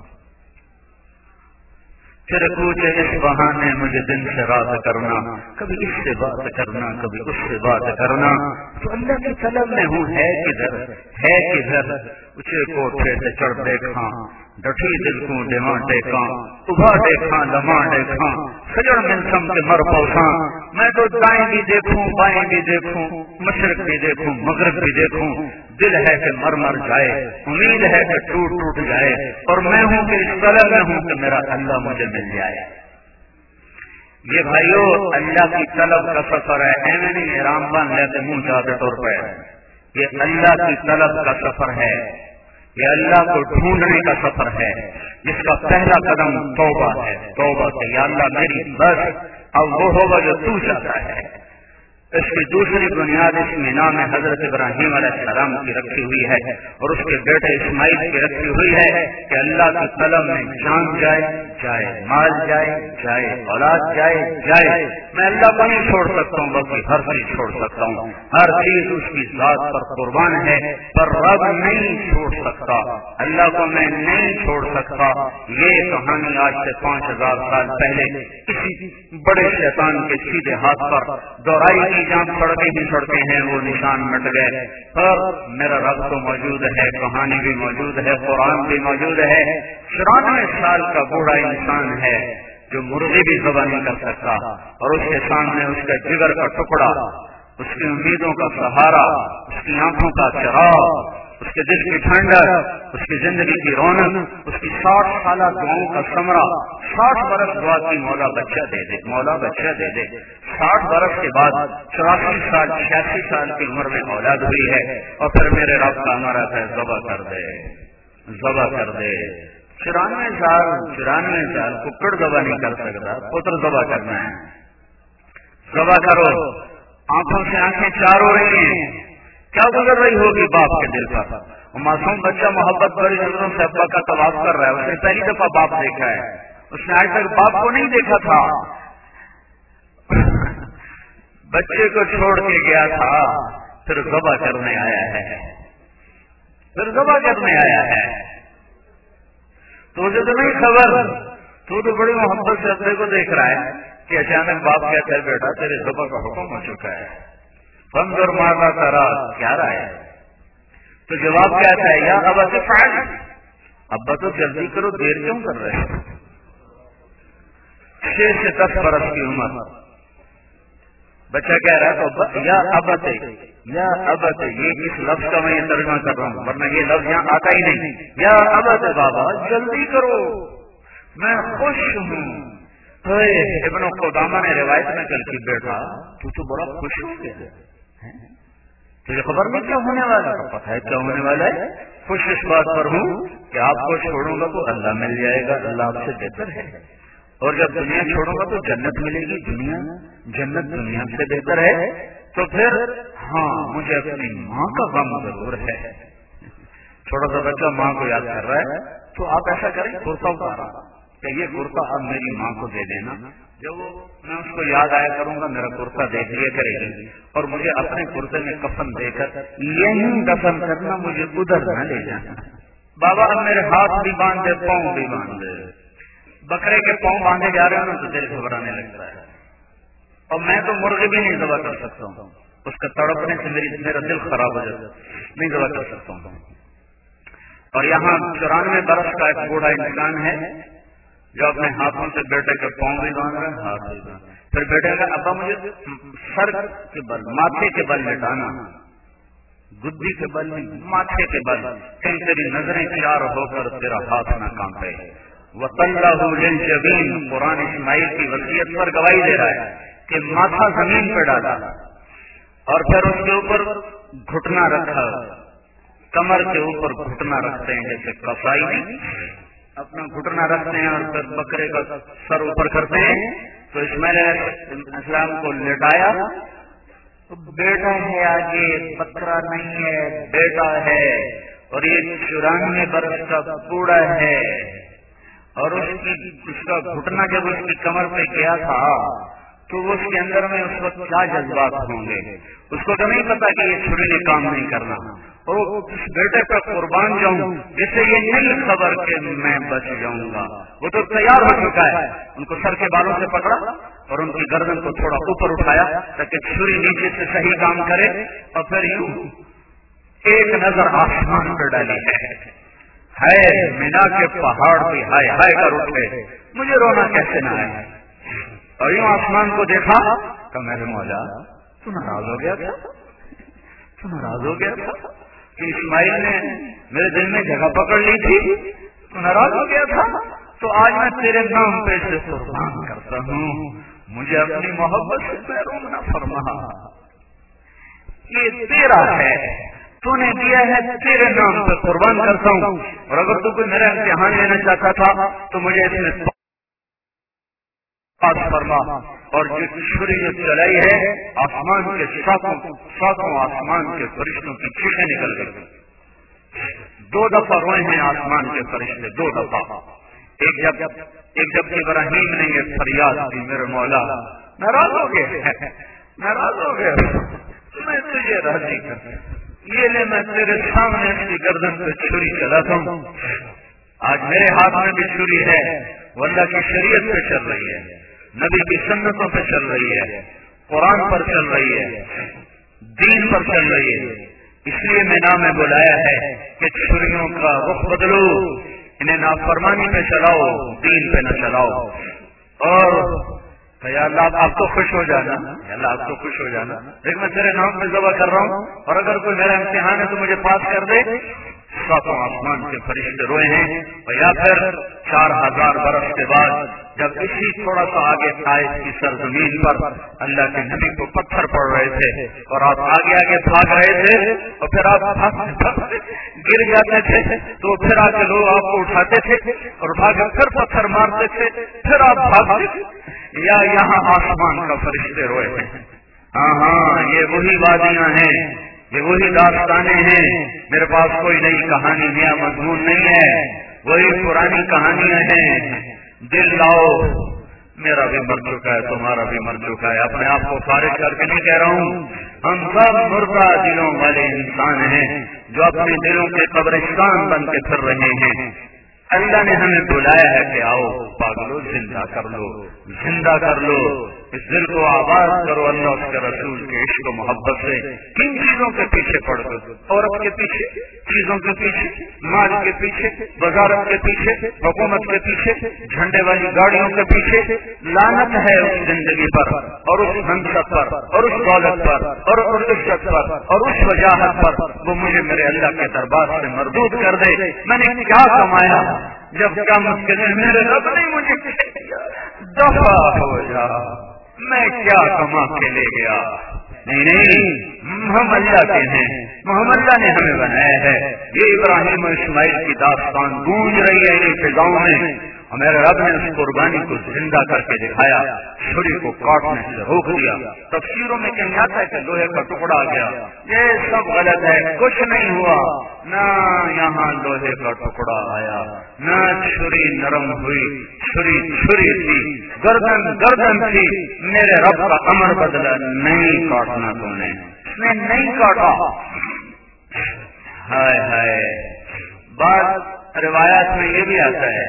پھر پوچھے اس بہانے مجھے دن سے رات کرنا، کبھی اس سے بات کرنا کبھی اس سے بات کرنا. تو اللہ کی طلب میں ہوں ہے کدھر ہے کدھر. اچھے کوٹھے سے چڑھ دیکھا، ڈٹھی دل کو ڈیواں ٹیکاں، ابھا دیکھا لمحہ دیکھا، سجڑ منسم کے مر پوساں. میں تو دائیں بھی دیکھوں بائیں بھی دیکھوں، مشرق بھی دیکھوں مغرب بھی دیکھوں. دل ہے کہ مر مر جائے، امید ہے کہ ٹوٹ ٹوٹ جائے، اور میں ہوں کہ اس طلب میں ہوں کہ میرا اللہ مجھے مل جائے. یہ بھائیو اللہ کی طلب کا سفر ہے، ایویں نہیں رام بان لیتے منہ جاتے طور پہ، یہ اللہ کی طلب کا سفر ہے، یہ اللہ کو ڈھونڈنے کا سفر ہے، جس کا پہلا قدم توبہ ہے، توبہ سے یا اللہ میری بس اب وہ ہوگا جو تو چاہتا ہے۔ اس کی دوسری بنیاد اس میں نام حضرت ابراہیم علیہ السلام کی رکھی ہوئی ہے اور اس کے بیٹے اسماعیل کی رکھی ہوئی ہے کہ اللہ کی طلب میں جان جائے جائے، مال جائے جائے، اولاد جائے جائے، میں اللہ کو نہیں چھوڑ سکتا ہوں بلکہ ہر چیز چھوڑ سکتا ہوں، ہر چیز اس کی ذات پر قربان ہے، پر رب نہیں چھوڑ سکتا، اللہ کو میں نہیں چھوڑ سکتا۔ یہ کہانی آج سے پانچ ہزار سال پہلے کسی بڑے شیطان کے سیدھے ہاتھ پر دوہرائی کی، جہاں سڑکیں ہی سڑکیں ہیں وہ نشان مٹ گئے، پر میرا رب تو موجود ہے، کہانی بھی موجود ہے، قرآن بھی موجود ہے۔ چورانوے سال کا بوڑھا انسان ہے جو مرغی بھی ذبح نہیں کر سکتا، اور اس کے سامنے اس کے جگر کا ٹکڑا، اس کی امیدوں کا سہارا، اس کی آنکھوں کا چراغ، اس کے دل کی ٹھنڈک، اس کی زندگی کی رونق، اس کی ساٹھ سالہ دعاؤں کا ثمرہ، ساٹھ برس دعا کی مولا بچہ دے دے، مولا بچہ دے دے، ساٹھ برس کے بعد چوراسی سال چھیاسی سال کی عمر میں اولاد ہوئی ہے، اور پھر میرے رب کا ہمارا ہے ذبح کر دے، ذبح کر دے۔ چورانوے سال چورانوے سال ککڑ ذبح نہیں کر سکتا، پتر ذبح کرنا ہے، ذبح کرو۔ آنکھوں سے آنکھیں چار ہو رہی ہیں، کیا گزر رہی ہوگی باپ کے دل پر؟ معصوم بچہ محبت بڑی نظروں سے ابا کا طواف کر رہا ہے، اس نے پہلی دفعہ باپ دیکھا ہے، اس نے آج تک باپ کو نہیں دیکھا تھا، بچے کو چھوڑ کے گیا تھا، پھر ذبح کرنے آیا ہے، پھر ذبح کرنے آیا ہے۔ تو مجھے تو نہیں خبر، تو تو بڑی محبت سے ابے کو دیکھ رہا ہے کہ اچانک باپ کہتا ہے بیٹا تیرے ذبح کا حکم ہو چکا ہے، فانظر ماذا ترى، کیا رہا ہے؟ تو جواب کہتا ہے یا ابا تفعل، ابا تو جلدی کرو، دیر کیوں کر رہے ہیں؟ چھ سے دس برس کی عمر بچہ کہہ رہا ہے تو یا ابت، یا ابت، یہ اس لفظ کا میں یہ ترجمہ کر رہا ہوں ورنہ یہ لفظ یہاں آتا ہی نہیں، یا ابت بابا جلدی کرو میں خوش ہوں۔ ابن قدامہ نے روایت میں کل کی بیٹا تو تو بڑا خوش ہو گیا، تجھے خبر نہیں کیا ہونے والا؟ پتہ ہے کیا ہونے والا ہے؟ خوش اس بات پر ہوں کہ آپ کو چھوڑوں گا تو اللہ مل جائے گا، اللہ آپ سے بہتر ہے، اور جب دنیا چھوڑوں گا تو جنت ملے گی، دنیا جنت دنیا سے بہتر ہے، تو پھر ہاں مجھے اپنی ماں کا غم ضرور ہے۔ چھوٹا سا بچہ ماں کو یاد کر رہا ہے تو آپ ایسا کریں کرتا اتارا کہ یہ کرتا اب میری ماں کو دے دینا، جب وہ میں اس کو یاد آیا کروں گا میرا کرتا دیکھ لیا کرے گی، اور مجھے اپنے کرتے میں کفن دے کر یہیں دفن کرنا، مجھے ادھر نہ لے جانا۔ بابا اب میرے ہاتھ بھی باندھ دے، پاؤں بھی باندھ دے، بکرے کے پاؤں باندھے جا رہے ہیں نا تو دل گھبرانے لگتا ہے، اور میں تو مرغی بھی نہیں ذبح کر سکتا ہوں، اس کا تڑپنے سے میری میرا دل خراب ہو جاتا ہے، نہیں ذبح کر سکتا ہوں۔ اور یہاں چورانوے برس کا ایک بوڑھا انسان ہے جو اپنے ہاتھوں سے بیٹے کے پاؤں بھی باندھ رہا ہے، ہاتھ بھی باندھ، پھر بیٹے کا ابا مجھے سر کے بل، ماتھے کے بل لٹانا، گدی کے بل نہیں ماتھے کے بل، کہیں تیری نظریں چار ہو کر تیرا ہاتھ نہ کانپے۔ وَطَلَّهُ لِلْجَبِينِ، قرآن اسماعیل کی وصیت پر گواہی دے رہا ہے کہ ماتھا زمین پہ ڈالا اور پھر اس کے اوپر گھٹنا رکھا، کمر کے اوپر گھٹنا رکھتے ہیں جیسے کسائی نہیں اپنا گھٹنا رکھتے ہیں اور پھر بکرے کا سر اوپر کرتے ہیں، تو اسماعیل علیہ السلام کو لٹایا، بیٹا ہے آگے، بکرا نہیں ہے، بیٹا ہے، اور یہ چورانوے برس کا بوڑھا ہے، اور اس کی اس کا گھٹنا جب اس کی کمر پہ گیا تھا تو اس کے اندر میں اس وقت کیا جذبات ہوں گے، اس کو تو نہیں پتا کہ یہ چھری نے کام نہیں کرنا، اور اس بیٹے پر قربان جاؤں جس سے یہ نہیں خبر کہ میں بچ جاؤں گا، وہ تو تیار ہو چکا ہے، ان کو سر کے بالوں سے پکڑا اور ان کی گردن کو تھوڑا اوپر اٹھایا تاکہ چھری نیچے سے صحیح کام کرے، اور پھر یوں ایک نظر آسمان پر ڈالی ہے، ہائے مینا کے پہاڑ بھی ہائے ہائے کر اٹھے، مجھے رونا کیسے نہ آئے، اور یوں آسمان کو دیکھا کہ میرے مولا تو ناراض ہو گیا تھا، تو ناراض ہو گیا تھا کہ اسماعیل نے میرے دل میں جگہ پکڑ لی تھی، تو ناراض ہو گیا تھا، تو آج میں تیرے نام پہ سے قربان کرتا ہوں، مجھے اپنی محبت سے محروم نہ فرما، یہ تیرا ہے، تو نے دیا ہے، تیرے نام پہ قربان کرتا ہوں، اور اگر تو کوئی میرا امتحان لینا چاہتا تھا تو مجھے اس میں پاس فرما۔ اور جو چھری جو چلائی ہے آسمان کے ساتوں ساتوں آسمان کے فرشتوں کی چیخیں نکل گئی، دو دفعہ روئے ہیں آسمان کے فرشتے، دو دفعہ، ایک جب ایک جب ابراہیم نے یہ فریاد کی، میرے مولا ناراض ہو گئے ناراض ہو گئے میں تجھے راضی کر، یہ لے میں تیرے سامنے اس کی گردن پہ چھری چلاتا ہوں۔ آج میرے ہاتھ میں بھی چھری ہے، وہ اللہ کی شریعت پہ چل رہی ہے، نبی کی سنتوں پہ چل رہی ہے، قرآن پر چل رہی ہے، دین پر چل رہی ہے، اس لیے میں نام بلایا ہے کہ چھریوں کا رخ بدلو، انہیں نافرمانی پہ چلاؤ، دین پہ نہ چلاؤ۔ اور یا اللہ آپ تو خوش ہو جانا، یا اللہ آپ تو خوش ہو جانا، لیکن میں تیرے نام پہ ذبح کر رہا ہوں، اور اگر کوئی میرا امتحان ہے تو مجھے پاس کر دے۔ ساتوں آسمان کے فرشتے روئے ہیں، اور یا پھر چار ہزار برس کے بعد جب اسی تھوڑا سا آگے طائف کی سرزمین پر اللہ کے نبی کو پتھر پڑ رہے تھے اور آپ آگے آگے بھاگ رہے تھے، اور پھر آپ گر جاتے تھے تو پھر آ کے لوگ آپ کو اٹھاتے تھے اور بھاگ پھر پتھر مارتے تھے، پھر آپ بھاگتے، یا یہاں آسمان کا فرشتے روئے ہیں۔ ہاں ہاں یہ وہی وادیاں ہیں، یہ وہی داستانیں ہیں، میرے پاس کوئی نئی کہانی نیا مضمون نہیں ہے، وہی پرانی کہانیاں ہیں۔ دل لاؤ، میرا بھی مر چکا ہے، تمہارا بھی مر چکا ہے، اپنے آپ کو فارغ کر کے نہیں کہہ رہا ہوں، ہم سب مردہ دلوں والے انسان ہیں جو اپنے دلوں کے قبرستان بن کے پھر رہے ہیں۔ اللہ نے ہمیں بلایا ہے کہ آؤ پاگلو زندہ کر لو، زندہ کر لو، اس دل کو آباد کرو اللہ اس کے رسول کے عشق و محبت سے۔ کن چیزوں کے پیچھے پڑ دو، عورت کے پیچھے، چیزوں کے پیچھے، مال کے پیچھے، وزارت کے پیچھے، حکومت کے پیچھے، جھنڈے والی گاڑیوں کے پیچھے، لعنت ہے اس زندگی پر اور اس منصب پر اور اس دولت پر اور اس عزت پر اور اس وجاہت پر، وہ مجھے میرے اللہ کے دربار سے مردود کر دے۔ میں نے کیا کمایا جب کیا مشکل ہے، میرے رب نے مجھے دفع ہو جا، میں کیا کما کے لے گیا؟ نہیں نہیں، ہم اللہ کے ہیں، محمد اللہ نے ہمیں بنایا ہے۔ یہ ابراہیم و اسماعیل کی داستان گونج رہی ہے ان فضاؤں میں، اور میرے رب نے اس قربانی کو زندہ کر کے دکھایا، چھری کو کاٹنے سے روک دیا۔ تفسیروں میں کہیں آتا ہے کہ لوہے کا ٹکڑا آ گیا، یہ سب غلط ہے، کچھ نہیں ہوا، نہ یہاں لوہے کا ٹکڑا آیا، نہ چھری نرم ہوئی، چھری چھری تھی، گردن گردن تھی، میرے رب کا امر بدلا، نہیں کاٹنا تم نے، اس نے نہیں کاٹا۔ ہائے ہائے، بعض روایات میں یہ بھی آتا ہے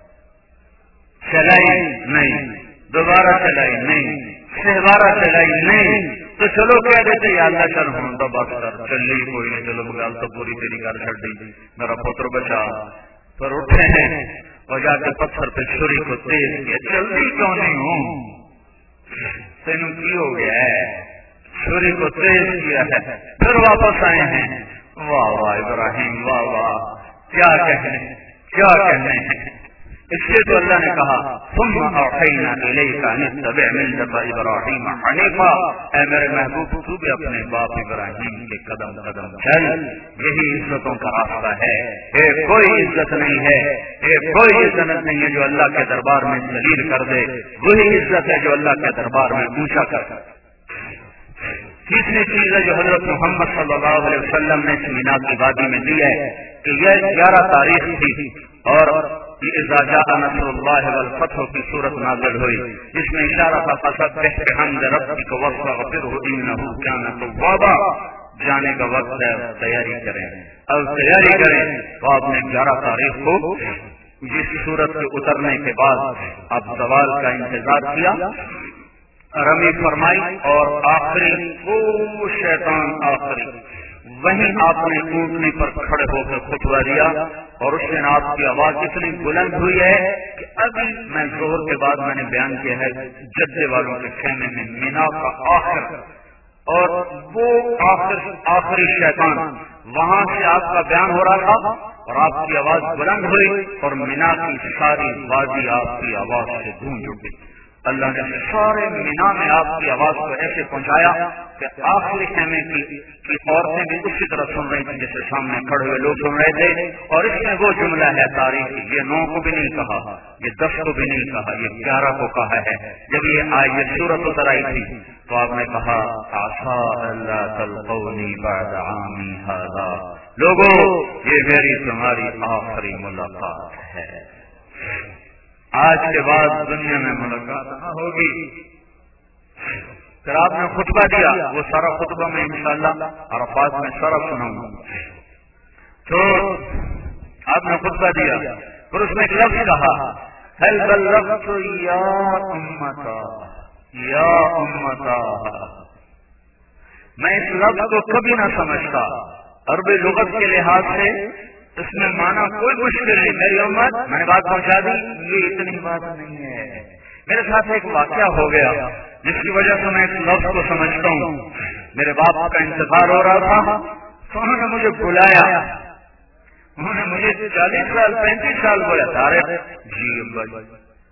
چلائی نہیں، دوبارہ چلائی نہیں، سہوارہ چلائی نہیں، تو چلو کہہ دیتے یا اللہ چل ہوں تو بس کر چلی کوئی نہیں، چلو گال تو پوری تیری کر چڑ دی، میرا پتر بچا۔ پر اٹھے ہیں اور جا کے پتھر پہ چھری کو تیز کیا، جلدی کیوں نہیں ہوں، تینوں کی ہو گیا ہے، چھری کو تیز کیا ہے، پھر واپس آئے ہیں۔ واہ واہ ابراہیم، واہ واہ، کیا کہنے کیا کہنے ہیں۔ اس لیے تو اللہ نے کہا ثم اوحینا الیک ان اتبع ملت ابراہیم حنیفا، اے میرے محبوب تو بھی اپنے باپ ابراہیم کے قدم قدم چل، یہی عزتوں کا راستہ ہے۔ ایک کوئی عزت نہیں ہے، ایک کوئی عزت نہیں ہے جو اللہ کے دربار میں ذلیل کر دے، وہی عزت ہے جو اللہ کے دربار میں اونچا کر دے۔ تیسری چیز ہے جو حضرت محمد صلی اللہ علیہ وسلم نے مینا کی وادی میں دی ہے کہ یہ گیارہ تاریخ تھی اور یہ اذا جاء نصر اللہ والفتح کی صورت نازل ہوئی، جس میں اشارہ تھا فسبح بحمد ربک واستغفرہ انہ کان توابا، جانے کا وقت ہے، تیاری کریں، اب تیاری کریں۔ تو آپ نے گیارہ تاریخ کو جس صورت کے اترنے کے بعد اب زوال کا انتظار کیا، رمی فرمائی اور آخری وہ شیطان آخری وہیں آپ نے اونٹنی پر کھڑے ہو کر خطبہ دیا، اور اس دن آپ کی آواز اتنی بلند ہوئی ہے کہ ابھی میں ظہر کے بعد میں نے بیان کیا ہے جدے والوں کے خیمے میں مینا کا آخر، اور وہ آخر آخری شیطان وہاں سے آپ کا بیان ہو رہا تھا اور آپ کی آواز بلند ہوئی اور مینا کی ساری وادی آپ کی آواز سے گونج اٹھی۔ اللہ نے سارے مینا میں آپ کی آواز کو ایسے پہنچایا کہ آخری خیمے کی کی عورتیں بھی اسی طرح سن رہی تھیں جیسے سامنے کھڑے ہوئے لوگ سن رہے تھے. اور اس میں وہ جملہ ہے تاریخی، یہ نو کو بھی نہیں کہا، یہ دس کو بھی نہیں کہا، یہ گیارہ کو کہا ہے. جب یہ آئی یہ سورت اتر آئی تھی تو آپ نے کہا عسى الا تلقوني بعد عامي هذا، لوگوں یہ میری تمہاری آخری ملاقات ہے، آج کے بعد دنیا میں ملاقات نہ ہوگی. پھر آپ نے خطبہ دیا، وہ سارا خطبہ میں انشاءاللہ عرفات میں سارا سناؤں گا. تو آپ نے خطبہ دیا، پھر اس میں ایک لفظ کہا هل بلغت یا امتا یا امتا. میں اس لفظ کو کبھی نہ سمجھتا، عربی لغت کے لحاظ سے اس میں مانا کوئی مشکل نہیں. میری امت، میں نے بات پہنچا دی، یہ اتنی بات نہیں ہے. میرے ساتھ ایک واقعہ ہو گیا جس کی وجہ سے میں اس لفظ کو سمجھتا ہوں. میرے باپ کا انتقال ہو رہا تھا تو انہوں نے مجھے بلایا، انہوں نے مجھے چالیس سال پینتیس سال بولا تارے جی ابا جی،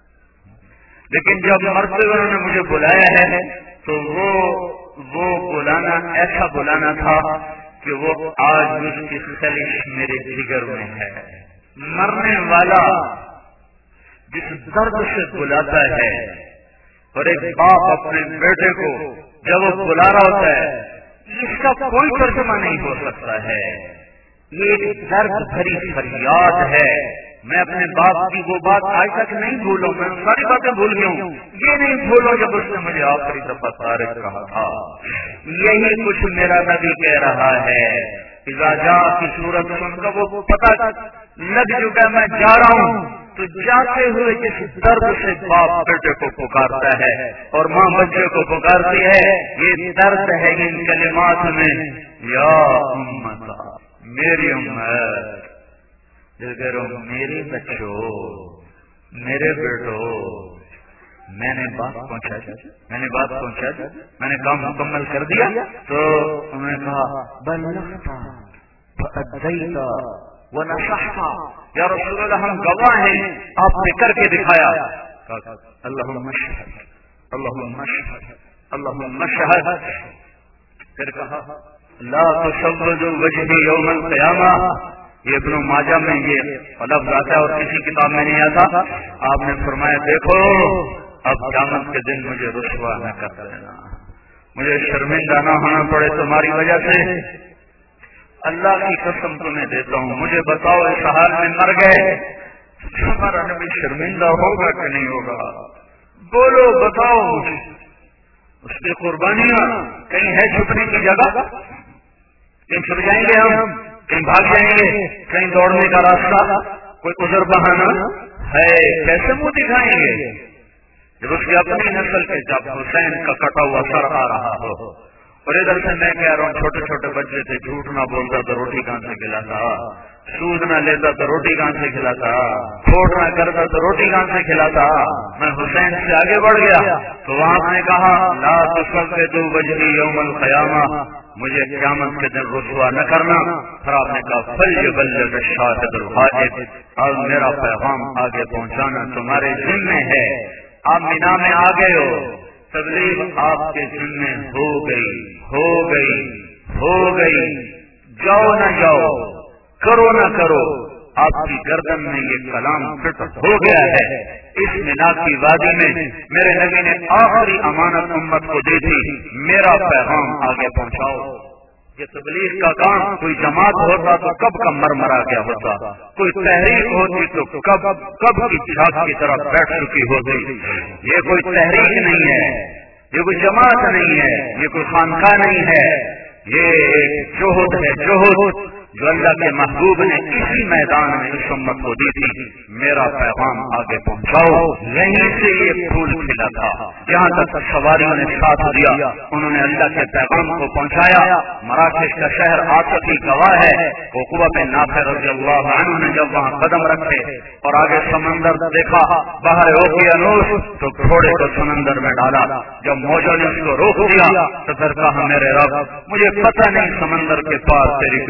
لیکن جب مرتے ہوئے انہوں نے مجھے بلایا ہے تو وہ وہ بلانا ایسا بلانا تھا کہ وہ آج اس کی خلش میرے جگر میں ہے. مرنے والا جس درد سے بلاتا ہے، اور ایک باپ اپنے بیٹے کو جب وہ بلا رہا ہوتا ہے، اس کا کوئی ترجمہ نہیں ہو سکتا ہے. یہ ایک درد بھری فریاد ہے. میں اپنے باپ کی وہ بات آج تک نہیں بھولوں، میں ساری باتیں بھول گیا ہوں. یہ نہیں بھولو جب اس نے مجھے آخری دفعہ طارق کہا تھا. یہی کچھ میرا نبی کہہ رہا ہے. اذا جاء کی صورت سن کر وہ پتہ لگ چکا میں جا رہا ہوں، تو جاتے ہوئے جس درد سے باپ بیٹے کو پکارتا ہے اور ماں بچے کو پکارتی ہے، یہ درد ہے ان کلمات میں، یا امتا، میری امت. میرے بچوں، میرے بیٹو، میں نے بات پہنچا دی، میں نے بات پہنچا دی، میں نے کام مکمل کر دیا. تو انہوں نے کہا بلغت فأدیت ونصحت، یا رسول اللہ ہم گواہ ہیں، آپ نے کر کے دکھایا. اللہم اشہد، اللہم اشہد، اللہم اشہد. پھر کہا لا تسود وجہی یوم القیامہ. یہ ابن ماجہ میں یہ لفظ آتا ہے اور کسی کتاب میں نہیں آتا. آپ نے فرمایا دیکھو اب قیامت کے دن مجھے رسوا نہ کر دینا، مجھے شرمندہ نہ ہونا پڑے تمہاری وجہ سے. اللہ کی قسم تمہیں دیتا ہوں، مجھے بتاؤ اس حال میں مر گئے تمہارا نبی شرمندہ ہوگا کہ نہیں ہوگا؟ بولو بتاؤ مجھے. اس کی قربانیاں کہیں ہے چھپنے کی جگہ؟ کہیں چھپ جائیں گے ہم، کہیں بھاگ جائیں گے، کہیں دوڑنے کا راستہ، کوئی عذر بہانا ہے؟ کیسے منہ دکھائیں گے جب اس کی اپنی نسل کے جب حسین کا کٹا ہوا سر آ رہا ہو؟ اور ادھر سے میں کہہ رہا ہوں چھوٹے چھوٹے بچے تھے، جھوٹ نہ بولتا تو روٹی کہاں سے کھلاتا، سود نہ لیتا تو روٹی کہاں سے کھلاتا، کھوٹ نہ کرتا تو روٹی کہاں سے کھلاتا. میں حسین سے آگے بڑھ گیا تو وہاں نے کہا لا تسود وجہی یوم القیامہ، مجھے قیامت کے دن رسوا نہ کرنا. پھر آپ نے کہا فلیبلغ الشاہد الغائب، اور میرا پیغام آگے پہنچانا تمہارے ذمہ ہے. آپ مینا میں آ گئے ہو، تبلیغ آپ کے ذمہ ہو گئی ہو گئی ہو گئی. جاؤ نہ جاؤ، کرو نہ کرو، آپ کی گردن میں یہ کلام فٹ ہو گیا ہے. اس مینا کی وادی میں میرے نبی نے آخری امانت امت کو دی تھی، میرا پیغام آگے پہنچاؤ. یہ تبلیغ کا کام کوئی جماعت ہوتا تو کب کا مر مرا گیا ہوتا، کوئی تحریک ہوتی تو کب کب کی جھاگ کی طرف بیٹھ چکی ہوتی. یہ کوئی تحریک نہیں ہے، یہ کوئی جماعت نہیں ہے، یہ کوئی خانقاہ نہیں ہے، یہ ایک جوہد ہے، جوہد جو اللہ کے محبوب نے اسی میدان میں اس امت کو دی تھی. میرا پیغام آگے پہنچاؤ. یہیں سے یہ پھول کھلا تھا، جہاں تک سواریوں نے ساتھ دیا انہوں نے اللہ کے پیغام کو پہنچایا. مراکش کا شہر آصف کی گواہ ہے. عقبہ بن نافع رضی اللہ عنہ نے جب وہاں قدم رکھے اور آگے سمندر دیکھا، باہر اوقیانوس، تو گھوڑے کو سمندر میں ڈالا. جب موجوں نے اس کو روک دیا تو پھر کہا میرے رب مجھے پتہ نہیں سمندر کے پاس تیری کوئی خلقت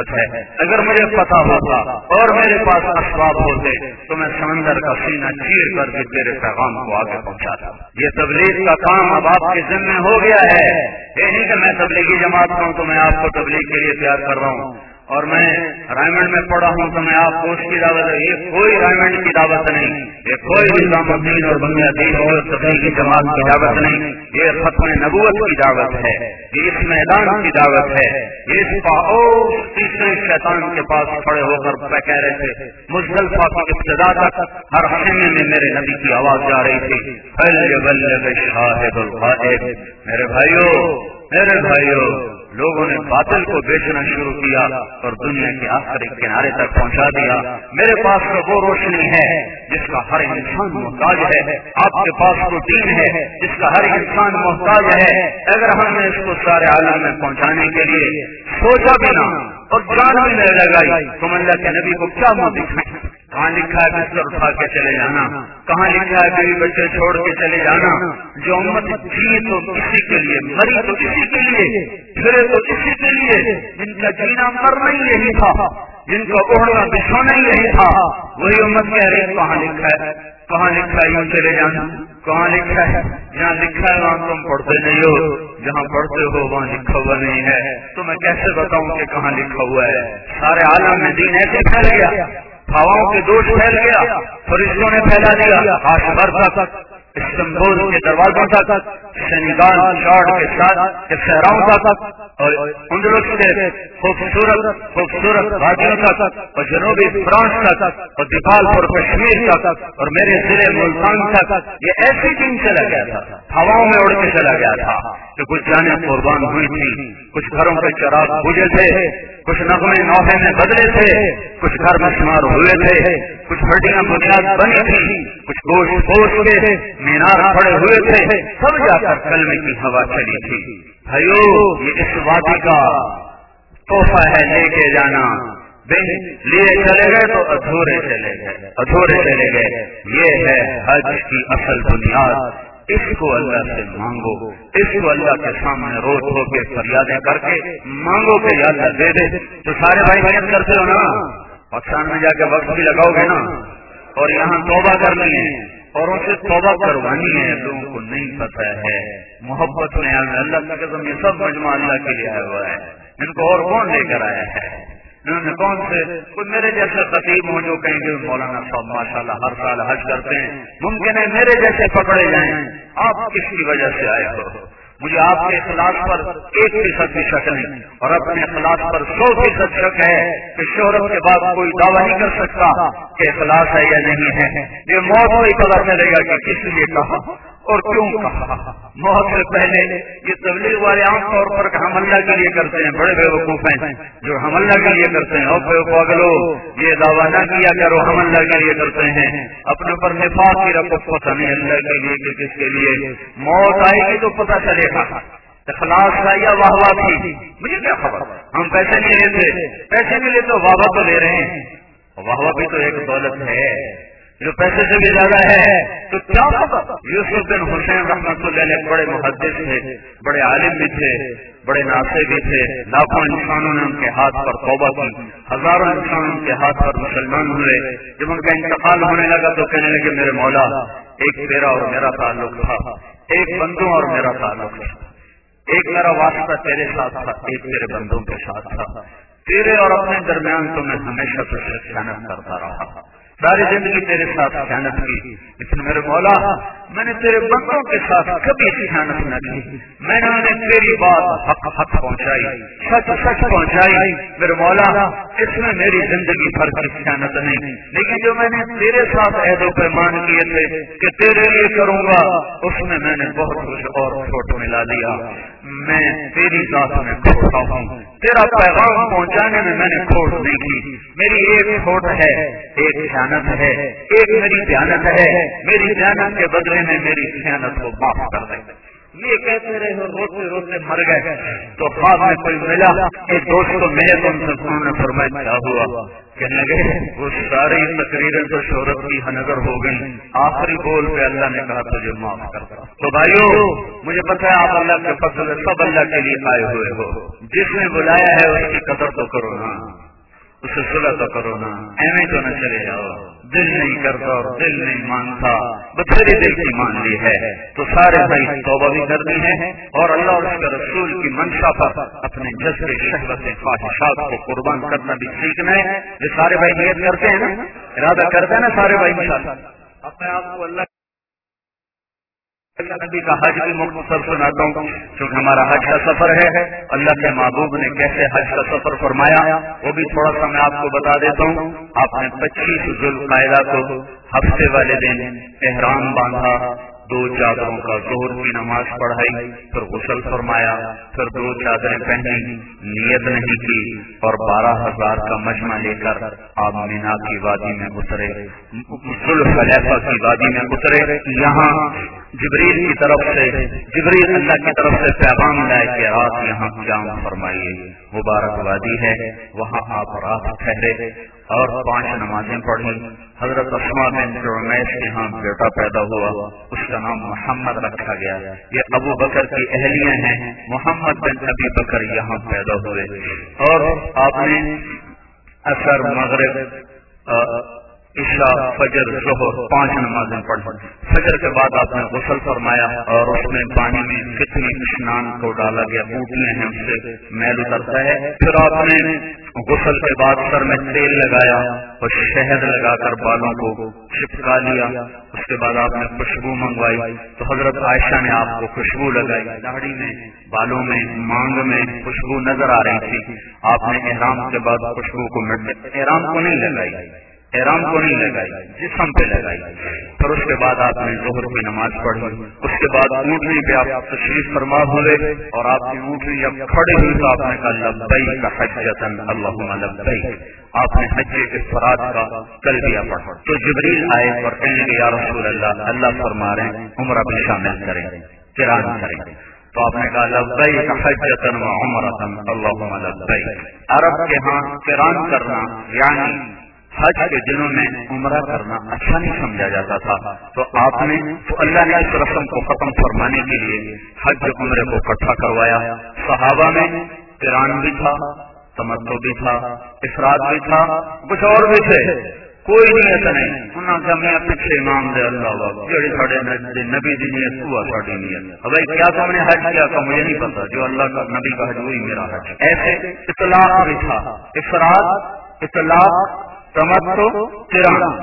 محبت ہے. اگر مجھے پتا ہوتا اور میرے پاس اسباب ہوتے تو میں سمندر کا سینہ چیر کر کے تیرے پیغام کو آگے پہنچاتا. یہ تبلیغ کا کام اب آپ کے ذمہ ہو گیا ہے. یہ نہیں کہ میں تبلیغی جماعت کا ہوں تو میں آپ کو تبلیغ کے لیے تیار کر رہا ہوں اور میں رائمنڈ میں پڑھا ہوں تو میں آپ کو اس کی دعوت. یہ کوئی رائمنڈ کی دعوت نہیں, یہ کوئی نظام الدین اور بنگلہ دیش اور تبلیغی جماعت کی دعوت نہیں. یہ ختم نبوت کی دعوت ہے, یہ اس میدان کی دعوت ہے. یہ اس پاؤ تیسرے شیطان کے پاس کھڑے ہو کر میں کہہ رہے تھے مزدلفہ کی ابتدا تک ہر خیمے میں میرے نبی کی آواز جا رہی تھی, فَلْيُبَلِّغِ الشَّاهِدُ الْغَائِبُ. میرے بھائیو میرے بھائیو لوگوں نے باطل کو بیچنا شروع کیا اور دنیا کے آخری کنارے تک پہنچا دیا. میرے پاس تو وہ روشنی ہے جس کا ہر انسان محتاج ہے. آپ کے پاس وہ دین ہے جس کا ہر انسان محتاج ہے. اگر ہم نے اس کو سارے عالم میں پہنچانے کے لیے سوچا بھی نہ اور جان بھی نہیں لگائی تو اللہ کے نبی کو کیا منہ دکھائیں؟ کہاں لکھا ہے بستر اٹھا کے چلے جانا, کہاں لکھا ہے بیوی بچے چھوڑ کے چلے جانا. جو امت جی تو کسی کے لیے, مری تو کسی کے لیے, پھرے تو کسی کے لیے, جن کا جینا مرنا ہی یہی تھا, جن کا اڑنا بچھونا ہی یہی تھا, وہی امت کہہ رہی کہاں لکھا ہے کہاں لکھا ہے یوں چلے جانا, کہاں لکھا ہے جہاں لکھا ہے وہاں تم پڑھتے نہیں ہو, جہاں پڑھتے ہو وہاں لکھا ہوا نہیں ہے. تو میں کیسے بتاؤں کہ کہاں لکھا ہوا ہے؟ سارے عالم میں دین ایسے پھیل گیا, ہواؤں کے دوش پھیل گیا, فرشتوں نے پھیلا دیا آج بھر تک, استنبول کے دروازوں تک, سینیگال چاڈ کے ساتھ کے صحراؤں تک, اور اندلس کے خوبصورت خوبصورت وادیوں تک, اور جنوبی فرانس تک, اور دیپال پور کشمیر تک, اور میرے ضلع ملتان تک. یہ ایسی دن چلا گیا تھا, ہواؤں میں اڑ کے چلا گیا تھا کہ کچھ جانیں قربان ہوئی تھی, کچھ گھروں کے چراغ بجھے تھے, کچھ نغمے نوحے میں بدلے تھے, کچھ گھر میں شمار ہوئے تھے, کچھ ہڈیاں بنیاد بنی تھی, کچھ گوشت پوش کے مینار کھڑے ہوئے تھے, سب جا کر کلمے کی ہوا چلی تھی. بھائیو یہ اس وادی کا تحفہ ہے لے کے جانا. لیے چلے گئے تو ادھورے چلے گئے ادھورے چلے گئے. یہ ہے حج کی اصل بنیاد. اس کو اللہ سے مانگو, اس کو اللہ کے سامنے روز ہو کے فریادیں کر کے مانگو کہ یا اللہ دے دے. تو سارے بھائی محنت کرتے ہو نا, پاکستان میں جا کے وقت بھی لگاؤ گے نا, اور یہاں توبہ کرنی ہے اور ان سے توبہ کروانی ہے. لوگوں کو نہیں پتہ ہے محبت میں اللہ کا قسم یہ سب مجمع اللہ کے لیے آیا ہوا ہے. ان کو اور کون لے کر آیا ہے؟ انہوں نے کون سے کوئی میرے جیسے خطیب ہوں جو کہیں گے مولانا صاحب ماشاءاللہ ہر سال حج کرتے ہیں, ممکن ہے میرے جیسے پکڑے جائیں. آپ کس کی وجہ سے آئے ہو؟ مجھے آپ کے اخلاص پر ایک فیصد بھی شک نہیں, اور اپنے اخلاص پر سو فیصد شک ہے کہ شہرت کے بعد کوئی دعویٰ نہیں کر سکتا کہ اخلاص ہے یا نہیں ہے. یہ موت کو ہی پتا چلے گا کہ کس لیے کہا اور کیوں کہا. موت سے پہلے یہ تبلیغ والے عام طور پر ہم اللہ کے لیے کرتے ہیں, بڑے بے وقوف ہیں جو ہم اللہ کے لیے کرتے ہیں. اور بے پاگلو یہ دعویٰ نہ کیا کرو ہم اللہ کے لیے کرتے ہیں. اپنے پر نفاق کی رکھو, پتہ نہیں اللہ کے لیے کہ کس کے لیے. موت آئے گی تو پتہ چلے گا اخلاص کا یا واہ واہ تھی. مجھے کیا خبر, ہم پیسے نہیں لیتے, پیسے نہیں لیتے واہ واہ تو لے رہے ہیں. واہ واہ بھی تو ایک دولت ہے جو پیسے سے بھی زیادہ ہے. تو کیا خبر. یوسف بن حسین رحمۃ اللہ علیہ بڑے محدث تھے, بڑے عالم بھی تھے, بڑے ناصح بھی تھے. لاکھوں انسانوں نے ان کے ہاتھ پر توبہ کی, ہزاروں انسان ان کے ہاتھ پر مسلمان ہوئے. جب ان کا انتقال ہونے لگا تو کہنے لگے میرے مولا ایک تیرا اور میرا تعلق تھا, ایک بندوں اور میرا تعلق تھا, ایک میرا واسطہ تیرے ساتھ تھا, ایک تیرے بندوں کے ساتھ تھا. تیرے اور اپنے درمیان تو میں ہمیشہ تجھ سے خیانت کرتا رہا, ساری زندگی تیرے ساتھ خیانت کی. لیکن میرے مولا میں نے تیرے بندوں کے ساتھ کبھی خیانت نہ کی. میں نے انہیں تیری بات حق حق پہنچائی, سچ سچ پہنچائی. میرے مولا اس میں میری زندگی بھر کی خیانت نہیں. لیکن جو میں نے تیرے ساتھ عہد و پیمان کیے تھے کہ تیرے لیے کروں گا, اس میں میں نے بہت کچھ اور کھوٹ ملا دیا. میں تیری ذات میں کھوٹا ہوں, تیرا پیغام پہنچانے میں میں نے کھوٹ نہیں کی. میری ایک کھوٹ ہے, ایک خیانت ہے, ایک میری خیانت ہے. میری خیانت کے بدلے میں میری خیانت کو معاف کر دے. یہ کہتے رہے ہو روتے روتے مر گئے. تو خواب میں کوئی ملا, ایک دوست کو ملے تو ان سے انہوں نے فرمایا کیا ہوا؟ کہنے لگے وہ ساری تقریریں تو شہرت کی نظر ہو گئی, آخری بول پہ اللہ نے کہا تجھے معاف کرتا. تو بھائیو مجھے پتا ہے آپ اللہ کے فضل سے سب اللہ کے لیے آئے ہوئے ہو, جس نے بلایا ہے اس کی قدر تو کرو نا, اسے صلح تو کرو نا, ایویں تو نہ چلے جاؤ. دل نہیں کرتا اور دل نہیں مانتا, بتھیری دل کی مان لی ہے تو سارے بھائی توبہ بھی کرنی ہے اور اللہ اور اس کے رسول کی منشا پر اپنے جذبے شہوت خواہشات کو قربان کرنا بھی سیکھنا ہے. یہ سارے بھائی نیت کرتے ہیں نا, ارادہ کرتے ہیں نا سارے بھائی انشاءاللہ. اپنے آپ کو اللہ نبی کا حج بھی مختصر سناتا ہوں کیونکہ ہمارا حج کا سفر ہے. اللہ کے محبوب نے کیسے حج کا سفر فرمایا وہ بھی تھوڑا سا میں آپ کو بتا دیتا ہوں. آپ نے پچیس ذوالقعدہ کو ہفتے والے دن احرام باندھا, دو چادروں کا ظہر کی نماز پڑھائی, پھر غسل فرمایا, پھر دو چادریں پہنی, نیت نہیں کی اور بارہ ہزار کا مجمع لے کر آپ مینا کی وادی میں اترے, ذوالحلیفہ کی وادی میں اترے. یہاں جبریل کی طرف سے جبریل اللہ کی طرف سے پیغام لائے کہ رات یہاں قیام فرمائیے, مبارک وادی ہے, وہاں آپ رات ٹھہرے اور پانچ نمازیں پڑھی. حضرت اسماء بنت عمیس کے ہاں بیٹا پیدا ہوا, اس کا نام محمد رکھا گیا. یہ ابو بکر کی اہلیہ ہیں, محمد بن ابی بکر یہاں پیدا ہوئے. اور آپ نے عصر مغرب عشاء فجر ظہر پانچ نمازیں پڑھی. فجر کے بعد آپ نے غسل فرمایا اور اس میں پانی میں کتنی اسنان کو ڈالا گیا, بوٹیاں ہیں اس سے میل اترتا ہے. پھر آپ نے غسل کے بعد سر میں تیل لگایا اور شہد لگا کر بالوں کو چپکا لیا. اس کے بعد آپ نے خوشبو منگوائی تو حضرت عائشہ نے آپ کو خوشبو لگائی. داڑھی میں, بالوں میں, مانگ میں خوشبو نظر آ رہی تھی. آپ نے احرام کے بعد خوشبو کو مٹ احرام کو نہیں لگائی, احرام کو نہیں لگائی, جسم پہ لگائی. پھر اس کے بعد آپ نے ظہر کی نماز پڑھی. اس کے بعد اونٹنی پہ آپ تشریف فرما ہوئے اور آپ کی اونٹنی جب کھڑی ہوئی تو آپ نے کہا لبیک حجۃ اللہم لبیک. آپ نے حج افراد کا تلبیہ پڑھا تو جبریل آئے اور کہنے لگے یا رسول اللہ, اللہ فرما رہے ہیں عمرہ بھی شامل کریں, قران کریں. تو آپ نے کہا لبیک حجۃ و عمرۃ اللہم لبیک. عرب کے ہاں قران کرنا یعنی حج کے دنوں میں عمرہ کرنا اچھا نہیں سمجھا جاتا تھا. تو آپ نے تو اللہ نے اس رسم کو ختم فرمانے کے لیے حج عمرے کو اکٹھا کروایا. صحابہ میں قران بھی تھا, تمتع بھی تھا, افراد بھی تھا, کچھ اور بھی تھے. کوئی نیت نہیں, انہاں کہ میں پیچھے امام دے اللہ وقت جڑے ساڈے نبی دی نیت ہوا ساڈی نیت. بھائی کیا تم نے حج کیا کہ مجھے نہیں پتا, جو اللہ کا نبی کا حج وہی میرا حج. ایسے اطلاق بھی تھا, افراد, اطلاق, تمتع, قران.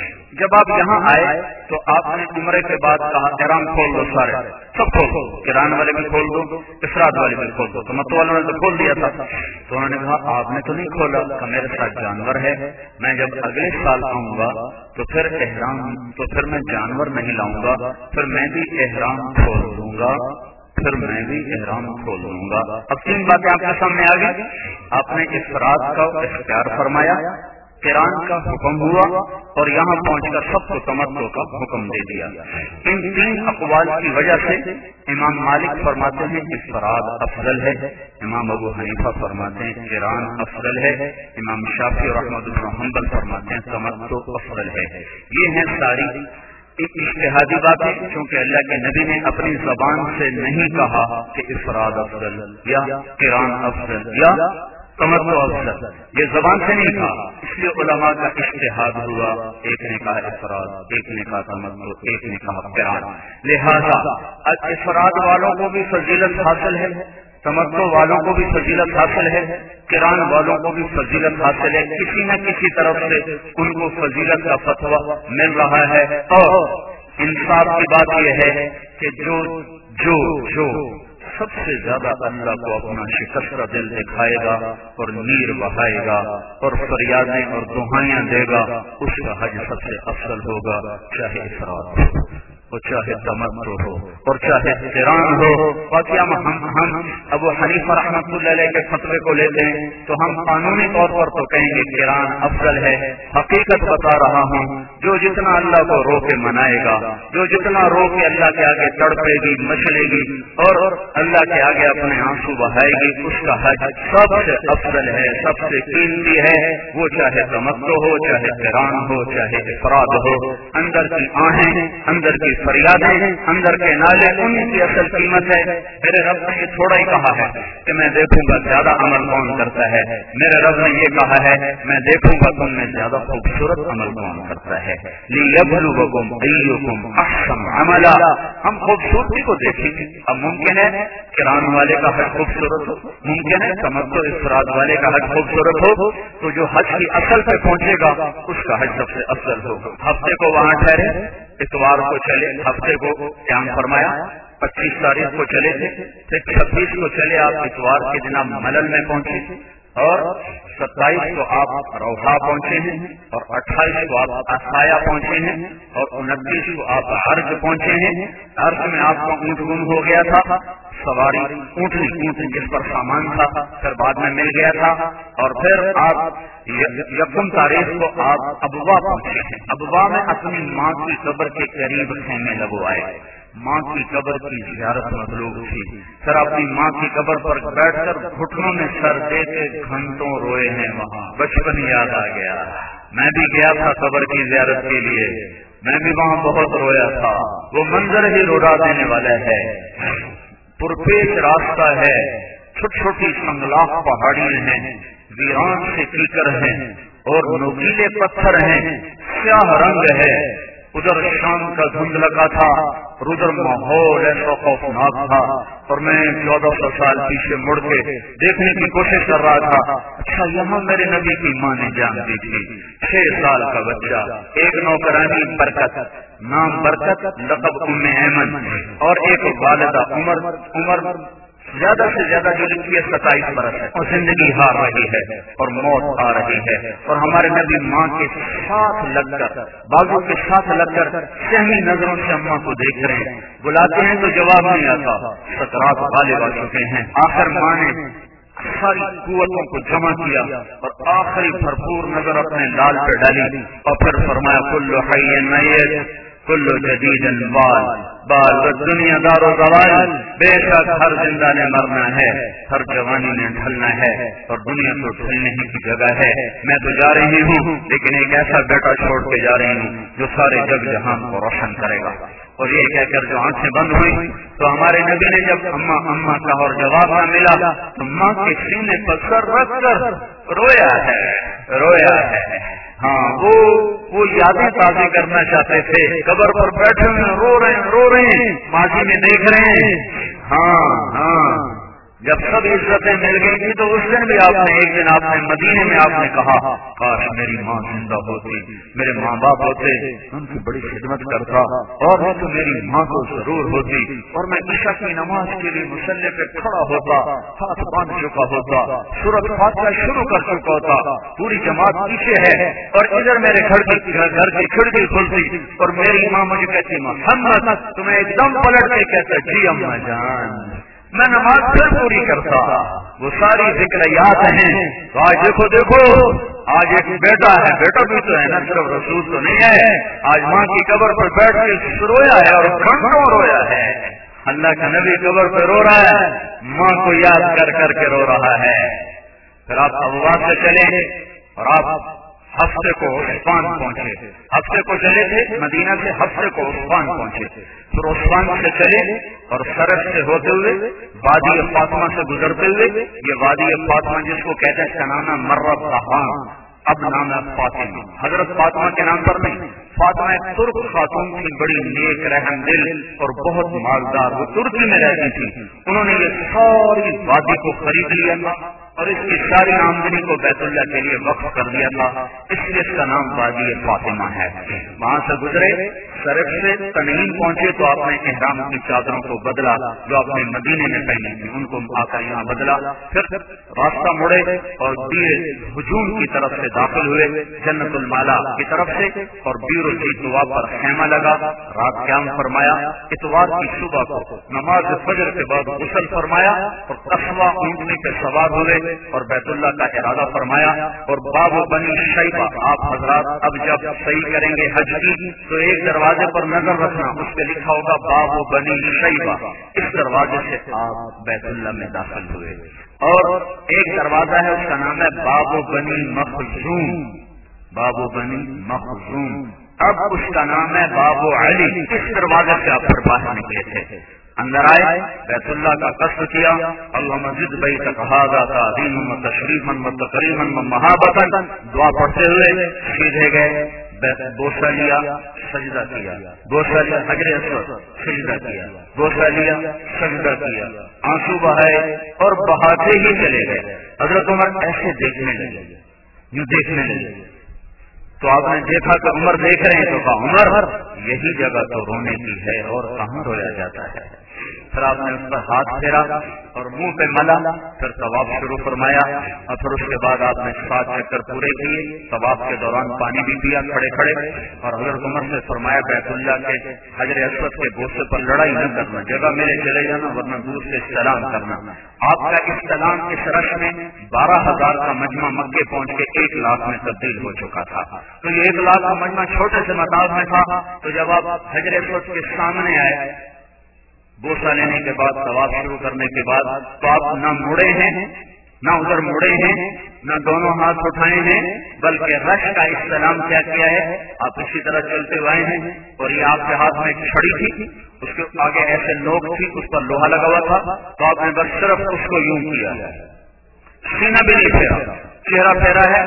جب آپ یہاں آئے تو آپ نے عمرے کے بعد کہا احرام کھول دو, سارے سب کھول دو, قران والے بھی کھول دو, افراد والے بھی کھول دو. تمتع والوں نے تو کھول دیا تھا. تو انہوں نے کہا آپ نے تو نہیں کھولا, کہ میرے ساتھ جانور ہے, میں جب اگلے سال آؤں گا تو پھر احرام تو پھر میں جانور نہیں لاؤں گا, پھر میں بھی احرام کھول دوں گا, پھر میں بھی احرام کھول دوں گا. اب تین باتیں آپ کے سامنے آ گئی. آپ نے افراد کا اختیار فرمایا, قران کا حکم ہوا اور یہاں پہنچ کر سب کو تمتع کا حکم دے دیا. ان تین اقوال کی وجہ سے امام مالک فرماتے ہیں افراد افضل ہے, امام ابو حنیفہ فرماتے ہیں قران افضل ہے, امام شافعی اور احمد بن حنبل فرماتے ہیں تمتع افضل ہے. یہ ہیں ساری اجتہادی باتیں, کیونکہ اللہ کے نبی نے اپنی زبان سے نہیں کہا کہ افراد افضل یا قران افضل یا تمتع افضل, یہ زبان سے نہیں کہا. اس لیے علماء کا اجتہاد ہوا, ایک نے کہا افراد, ایک نے کہا تمتع, ایک نے کہا قران. لہذا افراد والوں کو بھی فضیلت حاصل ہے, تمتع والوں کو بھی فضیلت حاصل ہے, قران والوں کو بھی فضیلت حاصل ہے. کسی نہ کسی طرف سے ان کو فضیلت کا فتویٰ مل رہا ہے. اور انصاف کی بات یہ ہے کہ جو جو جو سب سے زیادہ اللہ کو اپنا شکستہ دل دکھائے گا اور نیر بہائے گا اور فریادیں اور دعائیں دے گا, اس کا حج سب سے افضل ہوگا, چاہے افراد ہو. وہ چاہے تمتع ہو اور چاہے قران ہو. باقی ہم ہم ابو حنیفہ رحمۃ اللہ علیہ کے فتوے کو لیتے ہیں تو ہم قانونی طور پر تو کہیں گے قران افضل ہے. حقیقت بتا رہا ہوں، جو جتنا اللہ کو رو کے منائے گا، جو جتنا رو کے اللہ کے آگے تڑپے گی، مچلے گی اور اللہ کے آگے اپنے آنسو بہائے گی، اس کا حج سب سے افضل ہے، سب سے قیمتی ہے. وہ چاہے تمتع ہو، چاہے قران ہو، چاہے افراد ہو. اندر کی آہیں، اندر کی فریادیں، اندر کے نالے، ان کی اصل قیمت ہے. میرے رب نے یہ تھوڑا ہی کہا ہے کہ میں دیکھوں گا زیادہ عمل کون کرتا ہے. میرے رب نے یہ کہا ہے میں دیکھوں گا تم میں زیادہ خوبصورت عمل کون کرتا ہے. لِيَبْلُوَكُمْ أَيُّكُمْ أَحْسَنُ عَمَلًا. ہم خوبصورتی کو دیکھیں گے. اب ممکن ہے قران والے کا حج خوبصورت ہو، ممکن ہے تمتع افراد والے کا حج خوبصورت ہو، تو جو حج کی اصل پہ پہنچے گا اس کا حج سب سے افضل ہو. ہفتے کو وہاں ٹھہرے، اتوار کو چلے، ہفتے کو قیام فرمایا، پچیس تاریخ کو چلے تھے، پھر چھبیس کو چلے آپ اتوار کے دن آپ ملل میں پہنچے اور ستائیس کو آپ روحا پہنچے ہیں اور اٹھائیس کو آپ اسایا پہنچے ہیں اور انتیس کو آپ عرج پہنچے ہیں. عرج میں آپ کا اونٹ گم ہو گیا تھا، سواری اونٹنی اونٹنی جس پر سامان تھا پھر بعد میں مل گیا تھا. اور پھر آپ یکم تاریخ کو آپ ابوا پہنچے ہیں. ابوا میں اپنی ماں کی قبر کے قریب خیمے لگوائے. ماں کی قبر کی زیارت مطلوب تھی. سر اپنی ماں کی قبر پر بیٹھ کر گھٹنوں میں سر دے کے گھنٹوں روئے ہیں. وہاں بچپن یاد آ گیا. میں بھی گیا تھا قبر کی زیارت کے لیے، میں بھی وہاں بہت رویا تھا. وہ منظر ہی رولا دینے والا ہے. پرپیش راستہ ہے، چھوٹی چھوٹی سنگلاخ پہاڑیاں ہیں، ویران سے کیکر ہیں اور نوکیلے پتھر ہیں، سیاہ رنگ ہے. ادھر شام کا دھند لگا تھا اور ادھر ماحول ایسا خوفناک تھا. اور میں چودہ سو سال پیچھے مڑ کے دیکھنے کی کوشش کر رہا تھا. اچھا یہاں میرے نبی کی ماں نے جان دی تھی. چھ سال کا بچہ، ایک نوکرانی برکت، نام برکت، لقب ام ایمن، اور ایک والدہ عمر. عمر زیادہ سے زیادہ جو لکھی ہے ستائیس برس ہے اور زندگی ہار رہی ہے اور موت آ رہی ہے. اور ہمارے نبی ماں کے ساتھ لگ کر، بازو کے ساتھ لگ کر سہمی نظروں سے اماں کو دیکھ رہے ہیں. بلاتے ہیں تو جواب نہیں آتا. سکرات غالب آ چکے ہیں. آخر ماں نے ساری قوتوں کو جمع کیا اور آخری بھرپور نظر اپنے لال پہ ڈالی اور پھر فرمایا کل حی میت کل جدید بال بال دنیا دار و زوال. بے شک ہر زندہ نے مرنا ہے، ہر جوانی نے ڈھلنا ہے اور دنیا تو ڈھلنے ہی کی جگہ ہے. میں تو جا رہی ہوں لیکن ایک ایسا بیٹا چھوڑ کے جا رہی ہوں جو سارے جگ جہان کو روشن کرے گا. اور یہ کہہ کر جو آنکھیں بند ہوئی تو ہمارے نبی نے جب اماں اماں کا اور جواب نہ ملا تو ماں کے سینے پر سر رکھ کر رویا ہے رویا ہے. ہاں وہ وہ یادیں تازی کرنا چاہتے تھے. قبر پر بیٹھے ہوئے رو رہے ہیں رو رہے ہیں ماضی میں دیکھ رہے ہیں. ہاں ہاں جب سب عزتیں مل گئی تھی تو اس دن بھی آپ نے ایک دن آپ نے مدینے میں آپ نے کہا کاش میری ماں زندہ ہوتی، میرے ماں باپ ہوتے، ان کی بڑی خدمت کرتا اور تو میری ماں کو ضرور ہوتی اور میں عشاء کی نماز کے لیے مصلی پہ کھڑا ہوتا، ہاتھ باندھ چکا ہوتا، سورۃ فاتحہ شروع کر چکا ہوتا، پوری جماعت پیچھے ہے اور ادھر میرے گھر کی گھر کی کھڑکی کھلتی اور میری ماں مجھے کہتی محمد، تو میں ایک دم پلٹ کے کہتا جی اماں جان، میں نماز پھر پوری کرتا. وہ ساری ذکریات ہیں. تو آج دیکھو دیکھو آج ایک بیٹا ہے، بیٹا بھی تو ہے نا، صرف رسول تو نہیں ہے. آج ماں کی قبر پر بیٹھ کے رویا ہے اور گھنٹوں رویا ہے. اللہ کا نبی قبر پہ رو رہا ہے، ماں کو یاد کر کر کے رو رہا ہے. پھر آپ ابوا سے چلے اور آپ ہفتے کو عثمان پہنچے. ہفتے کو چلے تھے مدینہ سے، ہفتے کو عثمان پہنچے. پھر عثمان سے چلے اور سرد سے ہوتے ہوئے وادی فاطمہ سے گزرتے ہوئے، یہ وادی فاطمہ جس کو کہتے ہیں کنانا مرت رحمان، اب نام ہے فاطمہ. حضرت فاطمہ کے نام پر نہیں، فاطمہ ایک ترک خاتون کی، بڑی نیک رحم دل اور بہت مالدار. وہ ترکی میں رہتی تھی. انہوں نے یہ ساری وادی کو خرید لیا تھا اور اس کی ساری آمدنی کو بیت اللہ کے لیے وقف کر دیا تھا. اس لیے اس کا نام وادی فاطمہ ہے. وہاں سے گزرے، صرف سے تنعیم پہنچے تو آپ نے احرام کی چادروں کو بدلا جو آپ نے مدینے میں پہنی تھی ان کو آ کر یہاں بدلا. پھر راستہ مڑے اور بیر ہجوم کی طرف سے داخل ہوئے جنت المالا کی طرف سے, اور بیر الجیتوا پر خیمہ لگا, رات قیام فرمایا. اتوار کی صبح کو نماز فجر کے بعد غسل فرمایا اور قصوہ اونٹنے کے سوار ہوئے اور بیت اللہ کا ارادہ فرمایا. اور باب بنی شیبہ, آپ حضرات اب جب صحیح کریں گے حج کی تو ایک دروازے پر نظر رکھنا, اس پہ لکھا ہوگا باب بنی شیبہ. اس دروازے سے آپ بیت اللہ میں داخل ہوئے. اور ایک دروازہ ہے اس کا نام ہے باب بنی مخزوم, باب بنی مخزوم. اب اس کا نام ہے باب علی. اس دروازے سے آپ پر باہر نکلے تھے, اندر آئے, بیت اللہ کا قصد کیا, اللہم زد بیتک ھذا تعظیما و تشریفا و تکریما و محابتا, دعا پڑھتے ہوئے سیدھے گئے, بوسہ لیا, سجدہ کیا, بوسہ لیا, حجر اسود, سجدہ کیا, بوسہ لیا, سجدہ کیا, آنسو بہائے اور بہاتے ہی چلے گئے. حضرت عمر ایسے دیکھنے لگے, یوں دیکھنے لگے, تو آپ نے دیکھا کہ عمر دیکھ رہے ہیں تو کہا عمر یہی جگہ تو رونے کی ہے اور کہاں رویا جاتا ہے. پھر آپ نے اس پر ہاتھ پھیرا اور منہ پہ ملا, پھر طواف شروع فرمایا اور پھر اس کے بعد آپ نے سات چکر پورے کیے. طواف کے دوران پانی بھی پیا کھڑے کھڑے, اور حضرت عمر سے فرمایا بیت اللہ کے حجر اسود کے بوسے پر لڑائی نہ کرنا, جگہ میرے چلے جانا ورنہ دور سے استلام کرنا. آپ کا استلام اس رش میں بارہ ہزار کا مجمع مکے پہنچ کے ایک لاکھ میں تبدیل ہو چکا تھا. تو یہ ایک لاکھ کا مجمع چھوٹے سے متاز میں تھا. تو جب آپ حجر اسود کے سامنے آئے بوسہ لینے کے بعد, طواف شروع کرنے کے بعد, تو آپ نہ مڑے ہیں نہ ادھر مڑے ہیں نہ دونوں ہاتھ اٹھائے ہیں, بلکہ رش کا استلام کیا کیا ہے, آپ اسی طرح چلتے ہوئے ہیں. اور یہ آپ کے ہاتھ میں ایک چھڑی تھی, اس کے آگے ایسے نوک تھی, اس پر لوہا لگا ہوا تھا, تو آپ نے بس صرف اس کو یوں کیا, سینہ بھی نہیں پھیرا, چہرہ پھیرا ہے,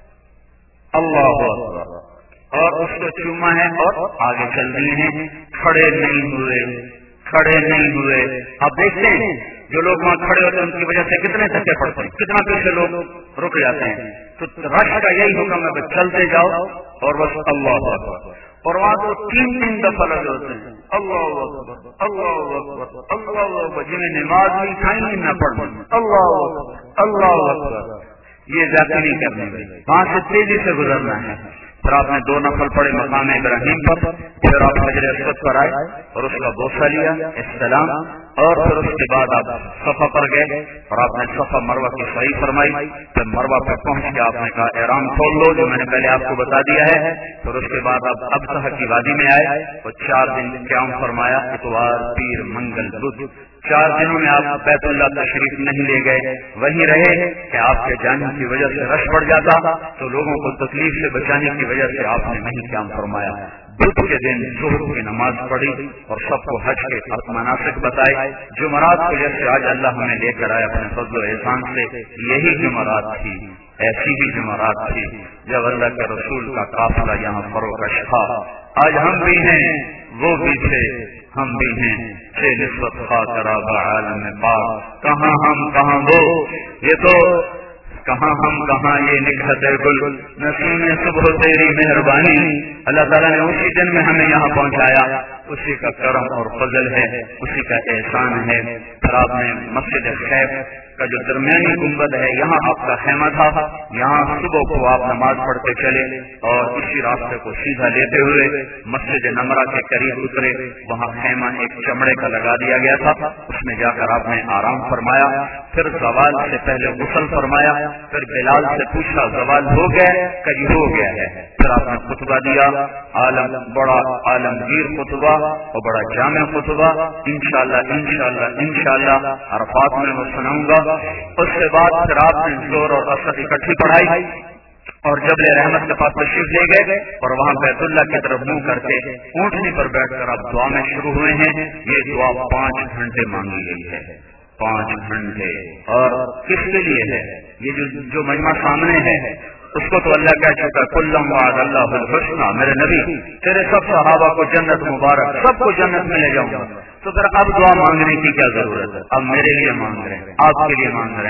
اللہ اکبر, اور اس کو چوما ہے اور آگے چل رہی ہیں, کھڑے نہیں ہوئے, کھڑے نہیں ہوئے. آپ دیکھتے ہیں جو لوگ وہاں کھڑے ہوتے ہیں ان کی وجہ سے کتنے دھکے پڑتے ہیں, کتنا پیچھے لوگ رک جاتے ہیں. تو رش کا یہی حکم ہے کہ چلتے جاؤ اور بس اللہ اکبر. اور وہاں تو تین تین دفعہ لگے ہوتے ہیں, اللہ اکبر, اللہ اکبر, اللہ اکبر, جنہیں نماز نہیں کھائیں نہ پڑھیں, اللہ اکبر, اللہ اکبر. یہ زیادہ نہیں کرنے میں, وہاں سے تیزی سے گزرنا ہے. پھر آپ نے دو نفل پڑے مقام ابراہیم پر, پھر آپ حجر اسود پر آئے اور اس کا بوسہ لیا, استلام, اور پھر اس کے بعد آپ صفا پر گئے اور آپ نے صفا مروہ کی صحیح فرمائی. پھر مروہ پہ پہنچ کے آپ نے کہا احرام کھول لو, جو میں نے پہلے آپ کو بتا دیا ہے. پھر اس کے بعد آپ ابطح کی وادی میں آئے اور چار دن قیام فرمایا, اتوار, پیر, منگل, بدھ. چار دنوں میں آپ بیت اللہ تشریف نہیں لے گئے, وہیں رہے کہ آپ کے جانے کی وجہ سے رش بڑھ جاتا, تو لوگوں کو تکلیف سے بچانے کی وجہ سے آپ نے وہیں قیام فرمایا. بدھ کے دن ظہر کی نماز پڑھی اور سب کو حج کے مناسک بتائے. جمعرات کو جیسے آج اللہ ہمیں لے کر آئے اپنے فضل و احسان سے, یہی جمعرات تھی, ایسی ہی جمعرات تھی جب اللہ کے رسول کا قافلہ یہاں فروکش تھا. آج ہم بھی ہیں, وہ بھی تھے, ہم بھی ہیں, سے نسبت خاطرہ عالم پاک, کہاں ہم کہاں وہ, یہ تو کہاں ہم کہاں یہ نکھت گل, نسیم صبح تیری مہربانی. اللہ تعالیٰ نے اسی دن میں ہمیں یہاں پہنچایا, اسی کا کرم اور فضل ہے, اسی کا احسان ہے. پھر آپ نے مسجد خیف کا جو درمیانی گنبد ہے یہاں آپ کا خیمہ تھا, یہاں صبح کو آپ نماز پڑھتے چلے اور اسی راستے کو سیدھا لیتے ہوئے مسجد نمرہ کے قریب اترے. وہاں خیمہ ایک چمڑے کا لگا دیا گیا تھا, اس میں جا کر آپ نے آرام فرمایا. پھر زوال سے پہلے غسل فرمایا, پھر بلال سے پوچھا زوال ہو گیا, کبھی ہو گیا ہے. پھر آپ نے خطبہ دیا, عالم بڑا عالمگیر خطبہ اور بڑا جامع خطبہ, انشاءاللہ انشاءاللہ انشاءاللہ عرفات میں وہ سناؤں گا. اس کے بعد پھر آپ نے زور اور اثر اکٹھی پڑھائی اور جبل رحمت کے پاس تشریف لے گئے اور وہاں بیت اللہ کی طرف منہ کر کے اونٹنی پر بیٹھ کر آپ دعا میں شروع ہوئے ہیں. یہ دعا پانچ گھنٹے مانگی گئی ہے, پانچ گھنٹے. اور کس کے لیے ہے یہ جو, جو مجمع سامنے ہے اس کو تو اللہ کہہ چکا کلم وعد اللہ الحسنى, میرے نبی تیرے سب صحابہ کو جنت مبارک, سب کو جنت میں لے جاؤں گا. تو پھر اب دعا مانگنے کی کیا ضرورت ہے, اب میرے لیے مانگ رہے ہیں, آپ کے لیے مانگ رہے ہیں.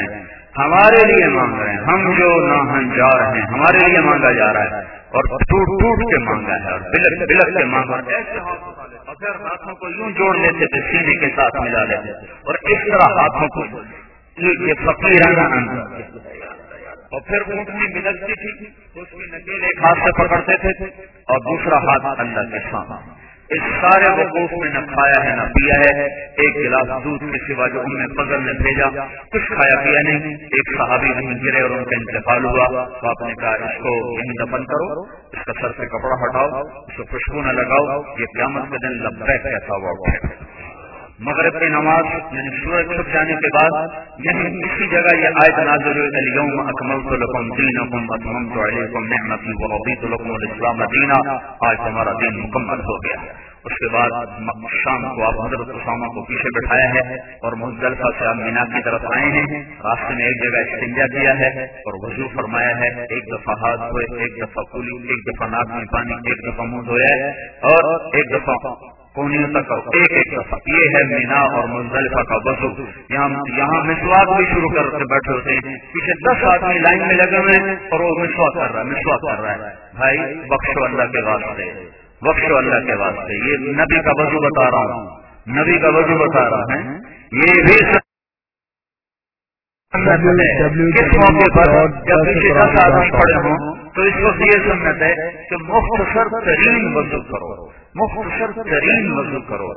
ہمارے لیے مانگ رہے ہیں، ہم جو ناہنجار ہیں ہمارے لیے مانگا جا رہا ہے، اور ٹوٹ ٹوٹ کے مانگا ہے اور بلک بلک کے مانگا ہے، اور پھر ہاتھوں کو یوں جوڑ لیتے تھے سینے کے ساتھ ملا لیتے اور اس طرح ہاتھوں کو یہ فقیرانہ انداز، اور پھر اونٹنی بلکتی تھی اس کی نکیل ایک ہاتھ سے پکڑتے تھے اور دوسرا ہاتھ اللہ کے سامنے، اس سارے وقوف میں نہ کھایا ہے نہ پیا ہے، ایک گلاس دودھ کے سوا جو ام فضل نے بھیجا کچھ کھایا پیا نہیں، ایک صحابی وہیں گرے اور ان کا انتقال ہوا، تو آپ نے کہا اس کو یہیں دفن کرو، اس کا سر سے کپڑا ہٹاؤ، اس کو خوشبو نہ لگاؤ، یہ قیامت کے دن لبیک کہتا ہوا اٹھے۔ مغرب کی نماز یعنی سورج چھپ جانے کے بعد یہیں اسی جگہ یہ آیت نازل ہوئی، الیوم اکملت لکم دینکم واتممت علیکم نعمتی ورضیت لکم الاسلام دینا، آج ہمارا دین مکمل ہو گیا۔ اس کے بعد شام کو آپ حضرت اسامہ کو پیچھے بٹھایا ہے اور مزدلفہ سے آپ مینا کی طرف آئے ہیں، راستے میں ایک جگہ استنجا کیا ہے اور وضو فرمایا ہے، ایک دفعہ ہاتھ دھوئے، ایک دفعہ کلی، ایک دفعہ ناک میں پانی، ایک دفعہ منہ دھویا ہے اور ایک دفعہ کونیوں تک ایک ایک دفعہ۔ یہ ہے مینا اور مزدلفہ کا وضو۔ یہاں یہاں مسواک بھی شروع کر کے بیٹھے ہوتے ہیں، پیچھے دس آدمی لائن میں لگے ہوئے ہیں اور وہ مسواک کر رہا ہے مسواک کر رہا ہے۔ بھائی بخشو اللہ کے واسطے، بخشو اللہ کے واسطے، یہ نبی کا وضو بتا رہا ہوں، نبی کا وضو بتا رہا ہے، یہ بھی کس موقع پر جب پیچھے دس آدمی کھڑے ہوں تو اس وقت یہ سنت ہے کہ مختصر ترین وضو کرو، مختصر ترین وضو کرو۔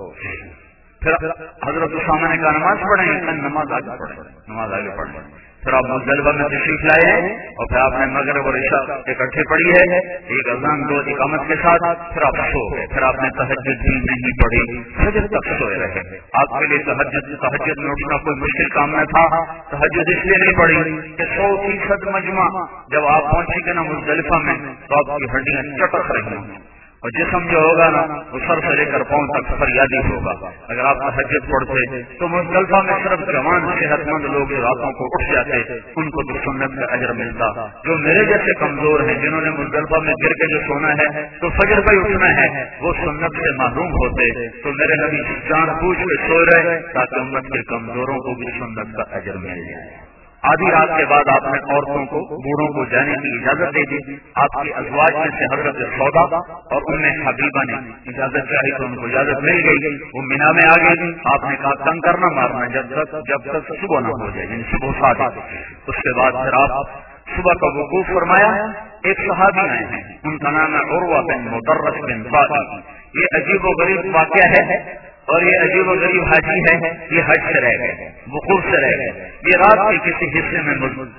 پھر حضرت اسامہ نے کہا نماز پڑھیں، نماز آگے پڑھیں، نماز آگے پڑھیں۔ پھر آپ مزدلفہ میں تشریف لائے اور پھر آپ نے مغرب اور عشاء اکٹھے پڑھی ہے، ایک اذان دو اقامت کے ساتھ، پھر آپ سو گئے، پھر آپ نے تہجد بھی نہیں پڑھی، فجر تک سوئے رہے۔ آپ کے لیے تہجد تہجد میں اٹھنا کوئی مشکل کام نہ تھا، تہجد اس لیے نہیں پڑھی کہ سو فیصد مجمع جب آپ پہنچیں گے نا مزدلفہ میں تو آپ کی ہڈیاں چٹک رہی ہوں اور جسم جو ہوگا نا وہ سر سے لے کر پاؤں تک فریادی ہوگا۔ اگر آپ تہجد پڑھتے تو مزدلفہ میں صرف جوان صحت مند لوگ راتوں کو اٹھ جاتے، ان کو تو سنت کا اجر ملتا۔ جو میرے جیسے کمزور ہیں جنہوں نے مزدلفہ میں گر کے جو سونا ہے تو فجر پہ اٹھنا ہے، وہ سنت سے محروم ہوتے، تو میرے نبی جان بوجھ کے سو رہے تاکہ امت کے کمزوروں کو بھی سنت کا اجر مل جائے۔ آدھی رات کے بعد آپ نے عورتوں کو بوڑھوں کو جانے کی اجازت دے دی۔ آپ کی ازواج میں سے حضرت سودا اور ام حبیبہ نے اجازت چاہی تو ان کو اجازت مل گئی، وہ مینا میں آ گئی۔ آپ نے کہا تنگ کرنا مارنا جب تک جب تک صبح نہ ہو جائے، یعنی صبح صادق۔ اس کے بعد پھر آپ صبح کا وقوف فرمایا۔ ایک صحابی آئے ہیں، ان کا نام ہے عروہ بن مدرس بن فاطمہ۔ یہ عجیب و غریب واقعہ ہے اور یہ عجیب و غریب حاجی ہے، یہ حج سے رہ گئے، وقوف سے رہ گئے۔ یہ رات کے کسی حصے میں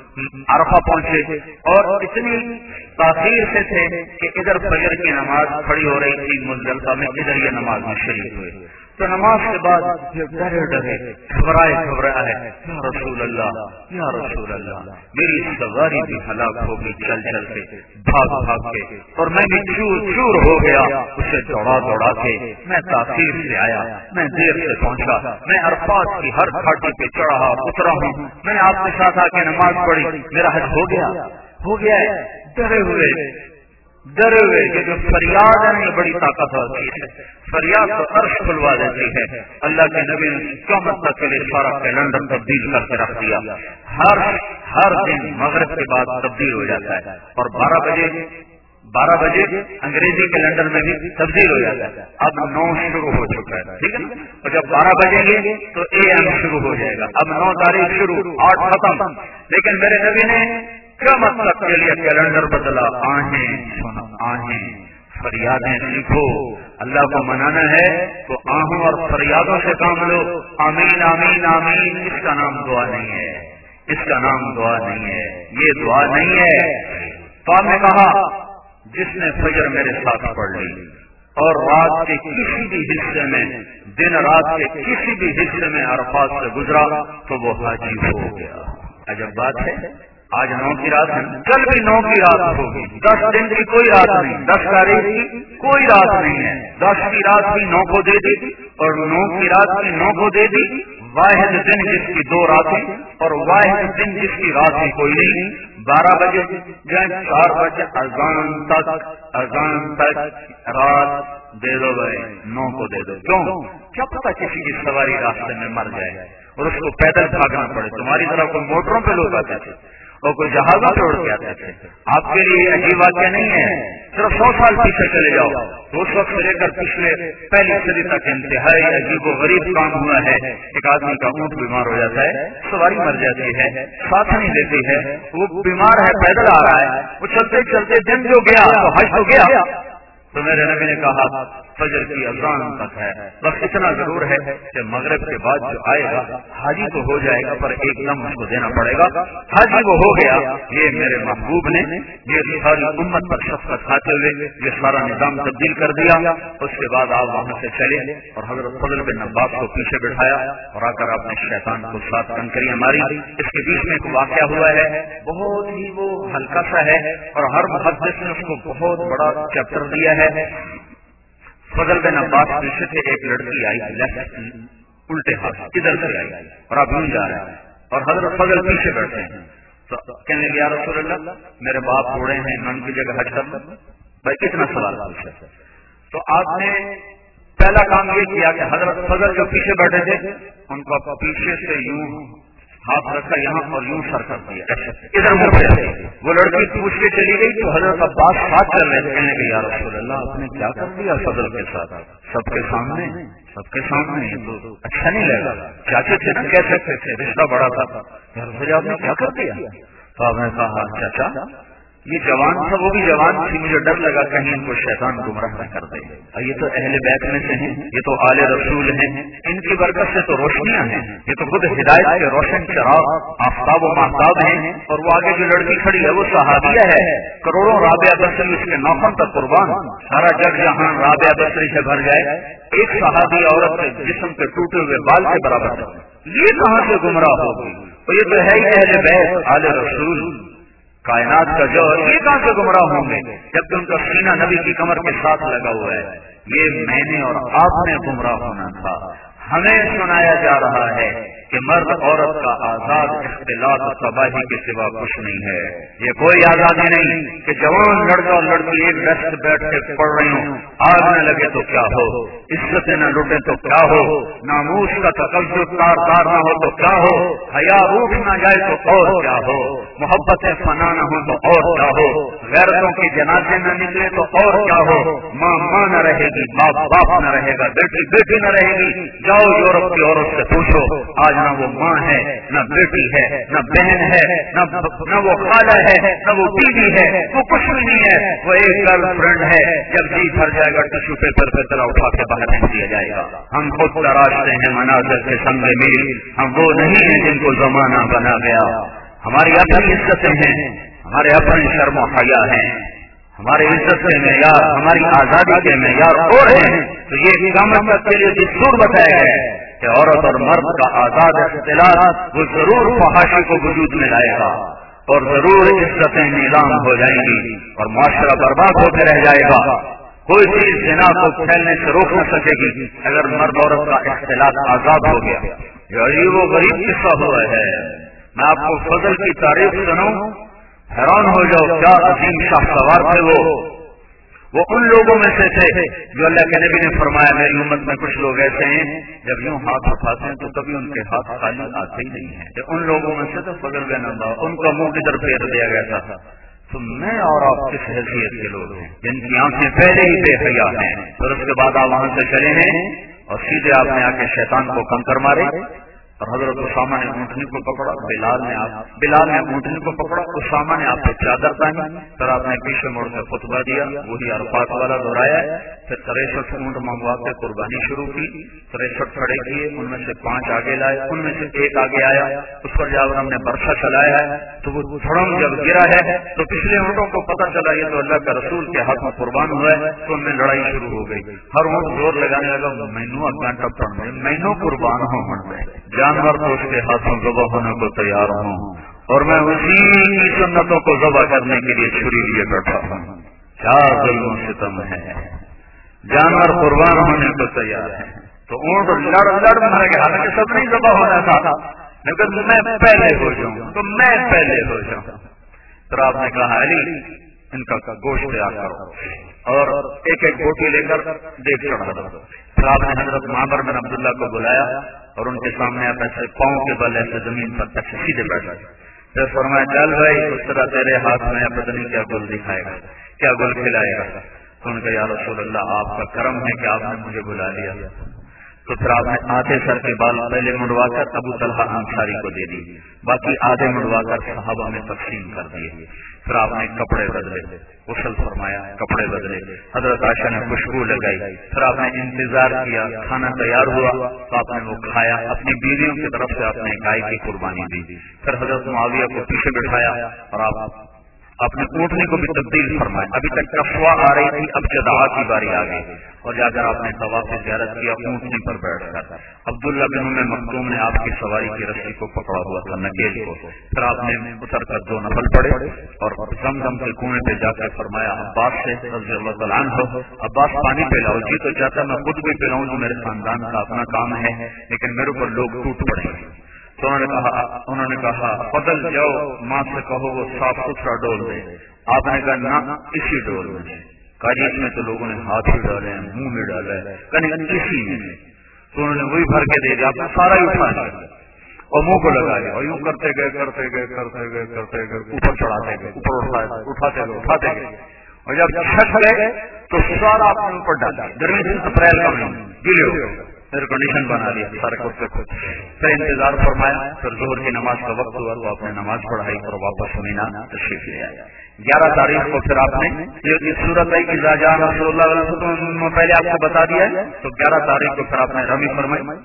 عرفہ پہنچے اور اتنی تاخیر سے تھے کہ ادھر فجر کی نماز کھڑی ہو رہی تھی مزدلفہ میں، ادھر یہ نماز میں شریک ہوئے۔ تو نماز کے بعد ڈرے ڈرے گھبرائے گھبرائے یا رسول اللہ یا رسول اللہ، میری سواری بھی ہلاک ہوگی چل چل کے، بھاگ بھاگ کے، اور میں بھی چور چور ہو گیا اسے دوڑا دوڑا کے، میں تاخیر سے آیا، میں دیر سے پہنچا، میں عرفات کی ہر گھاٹی پہ چڑھا اترا ہوں، میں نے آپ کے ساتھ آ کے نماز پڑھی، میرا حج ہو گیا ہو گیا ہے۔ ڈرے ہوئے ڈرے ہوئے کہ جو فریاد ہے یہ بڑی طاقت ہوتی ہے، فریاد تو عرش کھلوا دیتی ہے۔ اللہ کے نبی نے قیامت تک کے لیے سارا کیلنڈر تبدیل کر کے رکھ دیا، ہر ہر دن مغرب کے بعد تبدیل ہو جاتا ہے، اور بارہ بجے بارہ بجے انگریزی کیلنڈر میں بھی تبدیل ہو جاتا ہے۔ اب نو شروع ہو چکا ہے، ٹھیک ہے، اور جب بارہ بجیں گے تو اے ایم شروع ہو جائے گا۔ اب نو تاریخ شروع، آٹھ ختم، لیکن میرے نبی نے قیامت تک کے لیے کیلنڈر بدلا۔ آہیں سنا، آہیں فریادیں سیکھو، اللہ کو منانا ہے تو آہوں اور فریادوں سے کام لو۔ آمین آمین آمین، اس کا نام دعا نہیں ہے، اس کا نام دعا نہیں ہے، یہ دعا نہیں ہے۔ تو آپ نے کہا جس نے فجر میرے ساتھ پڑھ لی اور رات کے کسی بھی حصے میں، دن رات کے کسی بھی حصے میں عرفات سے گزرا تو وہ حاجی ہو گیا۔ عجب بات ہے، آج نو کی رات ہے، کل بھی نو کی رات ہوگی، دس دن کی کوئی رات نہیں، دس تاریخ کی کوئی رات نہیں ہے، دس کی رات بھی نو کو دے دی اور نو کی رات بھی نو کو دے دی۔ واحد دن جس کی دو راتیں اور واحد دن جس کی رات ہی کوئی نہیں۔ بارہ بجے یا چار بجے اذان تک اذان تک رات دے دو بھائی، نو کو دے دو۔ کیوں؟ کیا پتا کسی کی سواری راستے میں مر جائے، اور اس کو پیدل بھاگنا پڑے. تمہاری طرح کوئی موٹروں پہ لوگ آتے تھے اور کوئی جہازوں پہ اڑ کے آتے تھے. آپ کے لیے عجیب واقعہ نہیں ہے. صرف سو سال پیچھے چلے جاؤ تو اس وقت سے لے کر پچھلے پہلی صدی تک انتہائی عجیب و غریب کام ہوا ہے. ایک آدمی کا اونٹ بیمار ہو جاتا ہے, سواری مر جاتی ہے, ساتھ نہیں لیتی ہے, وہ بیمار ہے, پیدل آ رہا ہے, وہ چلتے چلتے دن جو گیا تو حج ہو گیا. تو میرے نبی نے کہا فجر کی اذان تک ہے, بس اتنا ضرور ہے کہ مغرب کے بعد جو آئے گا حاجی تو ہو جائے گا, پر ایک دم اس کو دینا پڑے گا. حاجی وہ ہو گیا. یہ میرے محبوب نے یہ ساری امت پر شفقت کھاتے ہوئے یہ سارا نظام تبدیل کر دیا. اس کے بعد آپ وہاں سے چلے اور حضرت فضل بن عباس کو پیچھے بٹھایا اور آ کر آپ نے شیطان کو ساتھ کنکریاں ماری. اس کے بیچ میں ایک واقعہ ہوا ہے, بہت ہی وہ ہلکا سا ہے اور ہر محدث نے اس کو بہت بڑا چیپٹر دیا ہے. فضل بن عباس پیچھے تھے, ایک لڑکی آئی لیفٹ الٹے ہاتھ کدھر سے آئی اور آپ یوں جا رہے ہیں اور حضرت فضل پیچھے بیٹھے ہیں. تو کہنے لگے یا رسول اللہ میرے باپ بوڑھے ہیں, میں ان کی جگہ حج کر لوں. بھائی کتنا سوال پوچھا. تو آپ نے پہلا کام یہ کیا کہ حضرت فضل جو پیچھے بیٹھے تھے ان کو پیچھے سے یوں ہاتھ رکھا یہاں اور یوں سر کر دیا, ادھر منہ پہ. وہ لڑکی پوچھ کے چلی گئی تو حضرت عباس بات کر رہے تھے, کہنے کے یا رسول اللہ آپ نے کیا کر دیا فضل کے ساتھ, سب کے سامنے سب کے سامنے تو اچھا نہیں لگا. چاچے تھے نا, کہہ سکتے تھے, رشتہ بڑا تھا. یا رسول اللہ آپ نے کیا کر دیا. تو آپ نے کہا چاچا یہ جوان تھا, وہ بھی جوان تھی, مجھے ڈر لگا کہیں ان کو شیطان گمراہ نہ کر دے. یہ تو اہل بیت میں سے ہیں, یہ تو آل رسول ہیں, ان کی برکت سے تو روشنیاں ہیں, یہ تو خود ہدایت کے روشن چراغ آفتاب و ماہتاب ہیں. اور وہ آگے جو لڑکی کھڑی ہے وہ صحابیہ ہے, کروڑوں رابعہ بصری اس کے ناخن تک قربان. سارا جگ جہاں رابعہ بصری سے بھر جائے, ایک صحابی عورت کے جسم کے ٹوٹے ہوئے بال کے برابر ہے. یہ کہاں سے گمراہ ہوگی؟ تو یہ تو ہے ہی اہل بیت آل رسول کائنات کا جو, یہ کہاں سے گمراہ ہوں گے جبکہ ان کا سینہ نبی کی کمر کے ساتھ لگا ہوا ہے. یہ میں نے اور آپ نے گمراہ ہونا تھا. ہمیں سنایا جا رہا ہے کہ مرد عورت کا آزاد اختلاط اور تباہی کے سوا کچھ نہیں ہے. یہ کوئی آزادی نہیں کہ جوان لڑکا اور لڑکی ایک ڈیسک بیٹھ کے پڑھ رہی ہوں, آگ نہ لگے تو کیا ہو, عزت نہ لٹے تو کیا ہو, ناموس کا تقزز تار تار نہ ہو تو کیا ہو, حیا روٹ نہ جائے تو اور کیا ہو, محبتیں فنا نہ ہو تو اور کیا ہو, غیرتوں کی جنازے نہ نکلے تو اور کیا ہو. ماں ماں نہ رہے گی, باپ باپ نہ رہے گا, بیٹی بیٹی نہ رہے گی. جاؤ یورپ کی عورت سے پوچھو, آج نہ وہ ماں ہے, نہ بیٹی ہے, نہ بہن ہے, نہ وہ خالہ ہے, نہ وہ بیوی ہے, وہ کچھ بھی نہیں ہے. وہ ایک گرل فرینڈ ہے. جب جی بھر جائے گا ٹشو پیپر پہ طرح اٹھا کے باہر پھینک دیا جائے گا. ہم خود تراشتے ہیں مناظر کے سنگ میل, ہم وہ نہیں ہیں جن کو زمانہ بنا گیا. ہماری اپنی عزتیں ہیں, ہمارے اپنے شرم و حیا ہیں, ہماری عزت کے معیار, ہماری آزادی کے معیار اور ہیں. تو یہ قیامت کے لیے دستور بتایا گیا ہے کہ عورت اور مرد کا آزاد اختلاط وہ ضرور فحاشی کو وجود میں لائے گا اور ضرور عزتیں نیلام ہو جائیں گی اور معاشرہ برباد ہوتے رہ جائے گا. کوئی چیز زنا کو پھیلنے سے روک نہ سکے گی اگر مرد عورت کا اختلاط آزاد ہو گیا. یہ عجیب و غریب قصہ ہوا ہے. میں آپ کو فضل کی تعریف سنوں, حیران ہو جاؤ کیا عظیم شاہ سوار تھے. وہ وہ ان لوگوں میں سے تھے جو اللہ کے نبی نے فرمایا میری امت میں کچھ لوگ ایسے ہیں جب یوں ہاتھ اٹھاتے ہیں تو کبھی ان کے ہاتھ خالی آتے ہی نہیں ہیں. کہ ان لوگوں میں سے تو فضل بن عباس, ان کا منہ کدھر پھیر دیا گیا تھا. تو میں اور آپ کس حیثیت کے لوگ ہیں جن کی آنکھیں پہلے ہی بے حیا ہیں. پھر اس کے بعد آپ وہاں سے چلے ہیں اور سیدھے آپ نے آ کے شیطان کو کنکر مارے اور حضرت اسامہ نے اونٹنی کو پکڑا, بلال نے آپ بلال نے اونٹنی کو پکڑا, اسامہ نے آپ کو چادر پہنی, پھر آپ نے پیچھے مڑ کے خطبہ دیا, وہی عرفات والا دہرایا. پھر تریسٹھ اونٹ منگوا کے قربانی شروع کی, تریسٹھ کھڑے کیے, ان میں سے پانچ آگے لائے, ان میں سے ایک آگے آیا, اس پر جب ہم نے برسا چلایا ہے تو وہ دھڑم جب گرا ہے تو پچھلے اونٹوں کو پتہ چلا یہ تو اللہ کا رسول کے ہاتھ میں قربان ہوا ہے. تو ان میں لڑائی شروع ہو گئی. ہر اونٹ زور لگانے لگا مینو اگانٹا پڑھنے, مینو قربان ہوں من میں, جانور تو اس کے ہاتھوں ذبح ہونے کو تیار ہوں اور میں اسی کی سنتوں کو ذبح کرنے کے لیے چھری لیے بیٹھا ہوں. کیا ظلم و ستم ہے, جانور قربان ہونے کو تیار ہے تو اونٹ لڑ لڑ مر گیا. حالانکہ سب نہیں ذبح ہونا تھا لیکن میں پہلے ہو جاؤں تو میں پہلے ہو جاؤں. پھر آپ نے کہا علی ان کا گوشت تیار کرو اور ایک ایک بوٹی لے کر دیکھ چڑھا دو. پھر آپ نے حضرت معمر بن عبداللہ کو بلایا اور ان کے سامنے آپ ایسے پاؤں کے بل ایسے زمین پر ایسے سیدھے بیٹھ گئے. پھر فرمایا چل بھائی اس طرح تیرے ہاتھ میں پتہ نہیں کیا گل دکھائے گا, کیا گل کھلائے گا. تو ان کا یا رسول اللہ آپ کا کرم ہے کہ آپ نے مجھے بلا لیا. تو پھر آپ نے آدھے سر کے بال پہلے منڈوا کر ابو طلحہ انصاری کو دے دی, باقی آدھے منڈوا کر صحابہ میں تقسیم کر دیے. پھر آپ نے کپڑے بدلے, غسل فرمایا, کپڑے بدلے, حضرت عائشہ نے خوشبو لگائی. پھر آپ نے انتظار کیا, کھانا تیار ہوا تو آپ نے وہ کھایا. اپنی بیویوں کی طرف سے آپ نے گائے کی قربانی دی. پھر حضرت معاویہ کو پیچھے بٹھایا اور آپ اپنے اونٹنے کو بھی تبدیل فرمایا. ابھی تک کفوا آ رہی تھی, اب جدعا کی باری آ گئی اور جا کر آپ نے طواف زیارت کیا اونٹنے پر بیٹھ کر. عبداللہ بن ام مکتوم نے آپ کی سواری کی رسی کو پکڑا ہوا تھا, نکیل کو. پھر آپ نے اتر کر دو نفل پڑے اور زمزم کے کنویں پہ جا کر فرمایا عباس سے رضی اللہ تعالیٰ عنہ, عباس پانی پلاؤ. جی تو چاہتا میں خود بھی پلاؤں, جو میرے خاندان کا اپنا کام ہے, لیکن میرے اوپر لوگ ٹوٹ پڑیں گے. تو انہوں نے کہا انہوں نے کہا بدل جاؤ, ماں سے کہو وہ صاف ستھرا ڈول دے. آپ نے کہا نہ اسی ڈول میں. کہا جی اس میں تو لوگوں نے ہاتھ بھی ڈالے ہیں, منہ میں ڈالا ہے, کہیں اسی میں. تو انہوں نے وہی بھر کے دے دیا. آپ نے سارا ہی اٹھا لیا اور منہ کو لگا لیا اور یوں کرتے گئے کرتے گئے کرتے گئے کرتے گئے اوپر چڑھاتے گئے, اوپر اٹھاتے اٹھاتے گئے اٹھاتے گئے اور جب چھٹ گئے تو سارا اپنے اوپر ڈالا. گرمی سے اپریل کا مہینہ گیلے ہو گئے, پھر کنڈیشن بنا لیا سارے کتے کو. پھر انتظار فرمایا. پھر ظہر کی نماز کا وقت ہوا تو آپ نے نماز پڑھائی اور واپس مینا تشریف لے آیا. گیارہ تاریخ کو پھر آپ نے یہ صورت ہے کہ جان رسول اللہ علیہ وسلم پہلے آپ کو بتا دیا ہے, تو گیارہ تاریخ کو پھر آپ نے رمی فرمائی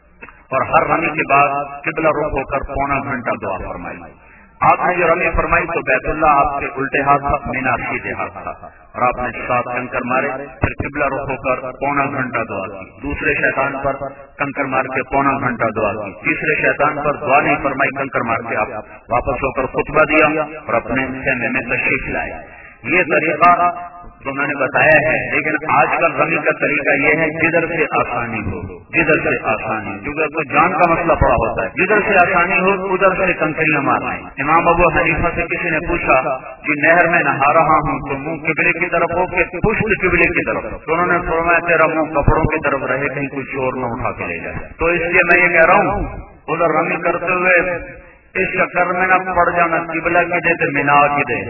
اور ہر رمی کے بعد قبلہ رخ ہو کر پونا گھنٹہ دعا فرمائی. آپ نے جو رمی فرمائی تو بیت اللہ آپ کے الٹے ہاتھ تھا, مینا سیدھے ہاتھ تھا, اور آپ نے سات کنکر مارے. پھر قبلہ رخ ہو کر پونا گھنٹہ دعا کی. دوسرے شیطان پر کنکر مار کے پونا گھنٹہ دعا کی. تیسرے شیطان پر دعا نہیں فرمائی, کنکر مار کے آپ واپس ہو کر خطبہ دیا اور اپنے خیمے میں تشریف لائے. یہ طریقہ تو میں نے بتایا ہے, لیکن آج کل رمی کا طریقہ یہ ہے جدھر سے آسانی ہو, جدھر سے آسانی, کیونکہ تو جان کا مسئلہ پڑا ہوتا ہے. جدھر سے آسانی ہو ادھر سے کنکریاں مارنا ہے. امام ابو حنیفہ سے کسی نے پوچھا کہ نہر میں نہا رہا ہوں تو منہ قبلے کی طرف ہو کہ پشت قبلے کی طرف, تو انہوں نے فرمایا تیرا منہ کپڑوں کی طرف رہے, کہیں کوئی چور نہ اٹھا کے لے جائے. تو اس لیے میں یہ کہہ رہا ہوں ادھر رمی کرتے ہوئے اس چکر میں نہ پڑ جانا قبلہ کی دے تو مینا کی دے,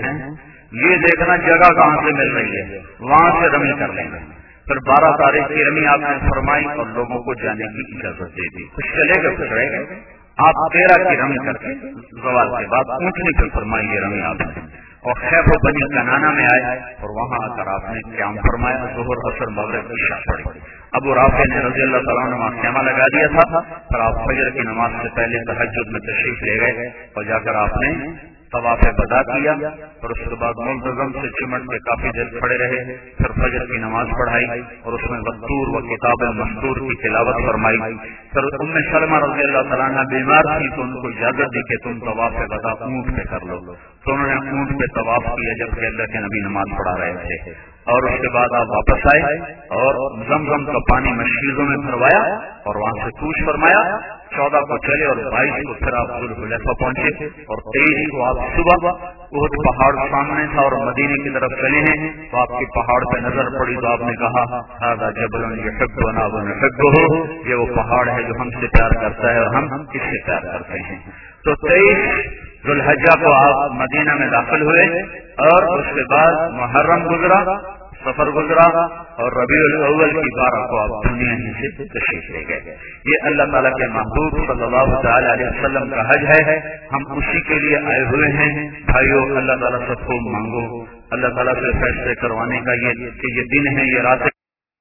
یہ دیکھنا جگہ کہاں سے مل رہی ہے, وہاں سے رمی کر لیں گے. پھر بارہ تاریخ کی رمی آپ نے فرمائی اور لوگوں کو جانے کی اجازت دے دی. کچھ چلے گا کچھ رہے گا. آپ تیرہ کی رمی کر کے زوال کے بعد اونٹنے پہ فرمائی یہ رمی آپ نے, اور خیف و بنی کنانا میں آئے اور وہاں آ کر آپ نے قیام فرمایا. ظہر اثر مغرب عشاء پڑھی. ابو رافع نے رضی اللہ تعالیٰ عنہ وہاں خیمہ لگا دیا تھا. پھر آپ فجر کی نماز سے پہلے تہجد میں تشریف لے گئے اور جا کر آپ نے طواف ودا کیا اور اس کے بعد منتظم سے چمٹ کے کافی دیر کھڑے رہے. پھر فجر کی نماز پڑھائی اور اس میں والطور و کتاب مستور کی تلاوت فرمائی. پھر ام سلمہ رضی اللہ تعالیٰ عنہ بیمار تھی تو ان کو اجازت دی کہ تم طواف ودا اونٹ پہ کر لو, تو انہوں نے اونٹ پہ طواف کیا جبکہ اللہ کے نبی نماز پڑھا رہے تھے. اور اس کے بعد آپ واپس آئے اور زمزم کا پانی مشکیزوں میں بھروایا اور وہاں سے کوچ فرمایا. چودہ کو چلے اور بائیس کو پھر آپ ذوالحلیفہ پہنچے اور تیئیس کو آپ صبح احد پہاڑ سامنے تھا اور مدینے کی طرف چلے ہیں تو آپ کی پہاڑ پہ نظر پڑی تو آپ نے کہا ھذا جبل یحبنا ونحبہ, یہ وہ پہاڑ ہے جو ہم سے پیار کرتا ہے اور ہم اس سے پیار کرتے ہیں. تو تیئیس ذوالحجہ کو آپ مدینہ میں داخل ہوئے اور اس کے بعد محرم گزرا, سفر گزرا اور ربیع الاول کی بارہ کو آپ دنیا ہی سے تشریف لے گئے. یہ اللہ تعالیٰ کے محبوب صلی اللہ تعالی علیہ وسلم کا حج ہے, ہم اسی کے لیے آئے ہوئے ہیں. بھائیو اللہ تعالیٰ سے خوب مانگو, اللہ تعالیٰ سے فیصلے کروانے کا یہ کہ یہ دن ہے, یہ رات ہے.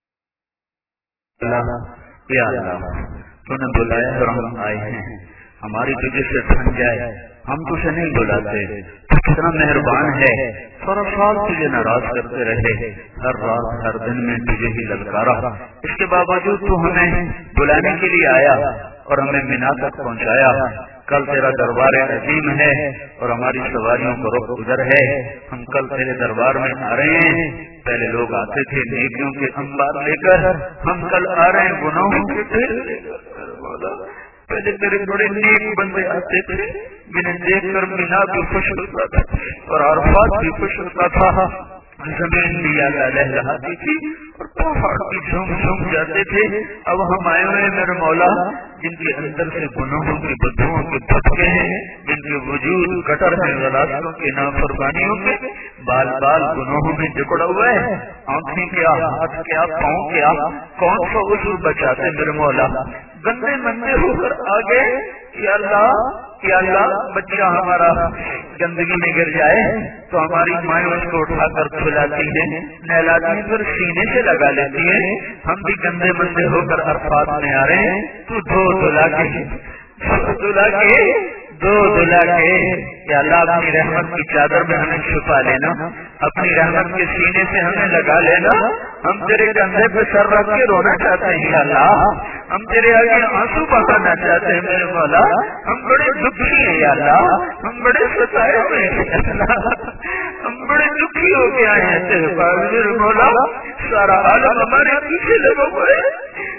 یا اللہ تو نے بلایا اور ہم آئے ہیں, ہماری تجھے سے تھن جائے, ہم تجھے نہیں بلاتے. کتنا مہربان ہے, سارا سال تجھے ناراض کرتے رہے, ہر رات ہر دن میں تجھے ہی للکارا, اس کے باوجود تو ہمیں بلانے کے لیے آیا اور ہمیں مینا تک پہنچایا. کل تیرا دربار عظیم ہے اور ہماری سواریوں کا رخ ادھر ہے. ہم کل تیرے دربار میں آ رہے ہیں. پہلے لوگ آتے تھے نیکیوں کے انبار لے کر, ہم کل آ رہے ہیں گناہوں کے ڈھیر لے کر. پہلے تیرے بڑے نیک بندے آتے تھے جنہیں دیکھ کر مینا بھی خوش ہوتا تھا اور عرفات بھی خوش ہوتا تھا، زمین بھی یاد لہلاتی تھی اور پہاڑ بھی جھوم جھوم جاتے تھے۔ اب ہم آئے ہوئے میرے مولا جن کے اندر سے گناہوں کی بدبوؤں کے دھبکے ہیں، جن کے وجود کٹر ہے غلاستوں کے نافرمانیوں کے، بال بال گناہوں میں جکڑا ہوا ہے، آنکھیں کیا ہاتھ کیا پاؤں کیا، کون سا عضو بچاتے میرے مولا؟ گندے مندے ہو کر آگے یا اللہ یا اللہ بچہ ہمارا گندگی میں گر جائے تو ہماری مائیں اس کو اٹھا کر کھلاتی ہیں، نہلاتی ہیں، پھر سینے سے لگا لیتی ہیں۔ ہم بھی گندے مندے ہو کر عرفات میں آ رہے ہیں، تو دھو دھلا کے دھلا کے دو دھلا کے یا اللہ اپنی رحمت کی چادر میں ہمیں چھپا لینا، اپنی رحمت کے سینے سے ہمیں لگا لینا۔ ہم تیرے کندھے پہ سر رکھ کے رونا چاہتے ہیں یا اللہ، ہم تیرے آگے آنسو بہانا چاہتے ہیں میرے مولا، ہم بڑے دکھی ہیں یا اللہ، ہم بڑے ستائے ہوئے ہیں یا اللہ، ہم بڑے دکھی ہو کے آئے ہیں تیرے پاس میرے مولا، سارا عالم ہمارے پیچھے لگا ہوا ہے،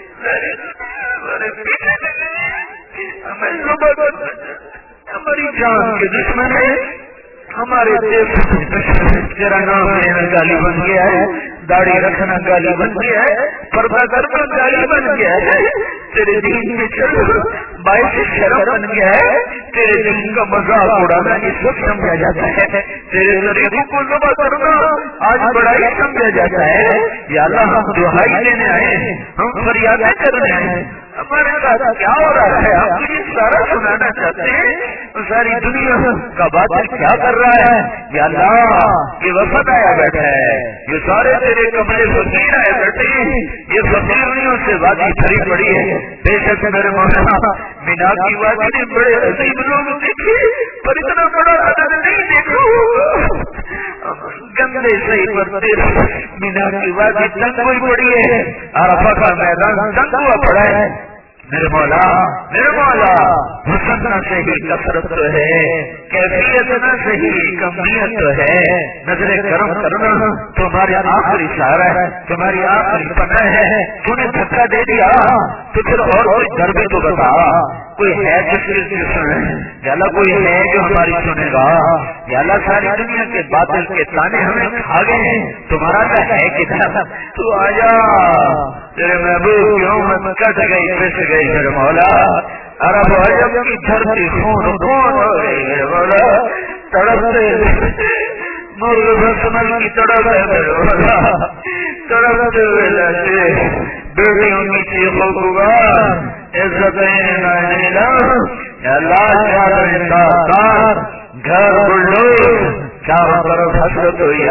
ہمارے پیچھے لگے ہمیں صبح ہماری جان کے دشمن ہے، ہمارے دیش تیرا نام لینا گالی بن گیا ہے، داڑھی رکھنا گالی بن گیا ہے، پردہ کرنا گالی بن گیا ہے، تیرے دین میں چلو باعث شرم بن گیا ہے، تیرے دین کا مذاق اڑانا اس وقت سمجھا جاتا ہے، تیرے طریقوں کو ذبح کرنا آج بڑائی سمجھا جاتا ہے۔ یا اللہ ہم دہائی دینے آئے ہیں، ہم فریادیں کرنے آئے ہیں، ہمارے ساتھ کیا ہو رہا ہے ہم تجھے سارا سنانا چاہتے ہیں، ساری دنیا کا باطل کیا کر رہا ہے یا اللہ، یہ وفد آیا بیٹھا ہے، یہ سارے تیرے کمرے فقیر آئے بیٹھے ہیں، یہ فقیرنیوں سے وادی بھری پڑی ہے۔ بے شک میرے مولانا مینا کی وادی نے بڑے عظیم لوگ دیکھے پر اتنا بڑا عدد نہیں دیکھا ہوگا، گندے صحیح پر تیرے مینا کی وادی تنگ ہوئی پڑی ہے، عرفہ کا میدان تنگ ہوا پڑا ہے میرے مولا، میرے مولا حسن نہ صحیح کثرت تو ہے، کیفیت نہ صحیح کمیت تو ہے، نظر کرم کرنا تمہارے آخری سہارا ہے، تمہاری آخری پناہ ہے، تو نے دھکا دے دیا تو پھر اور کوئی در بھی تو بتا، کوئی ہے جس کی سنے یا اللہ، کوئی ہے جو ہماری سنے گا یا اللہ، ساری دنیا کے باطل کے تانے ہمیں کھا گئے ہیں، تمہارا تو ہے کتنا، تو آجا تیرے محبوب کی امت کٹ گئی پس گئی میرے مولا، عرب عجب کی دھرتی خون خون ہو گئی میرے مولا، تڑپتے مرغ بسمل کی تڑپ ہے میرے مولا، تڑپتے ہوئے لڑتے بیٹیوں کی چیخوں پکار، عزتیں نہ اللہ چادر داستان گھر بلڈوز چاروں طرف حسرت ہوئی،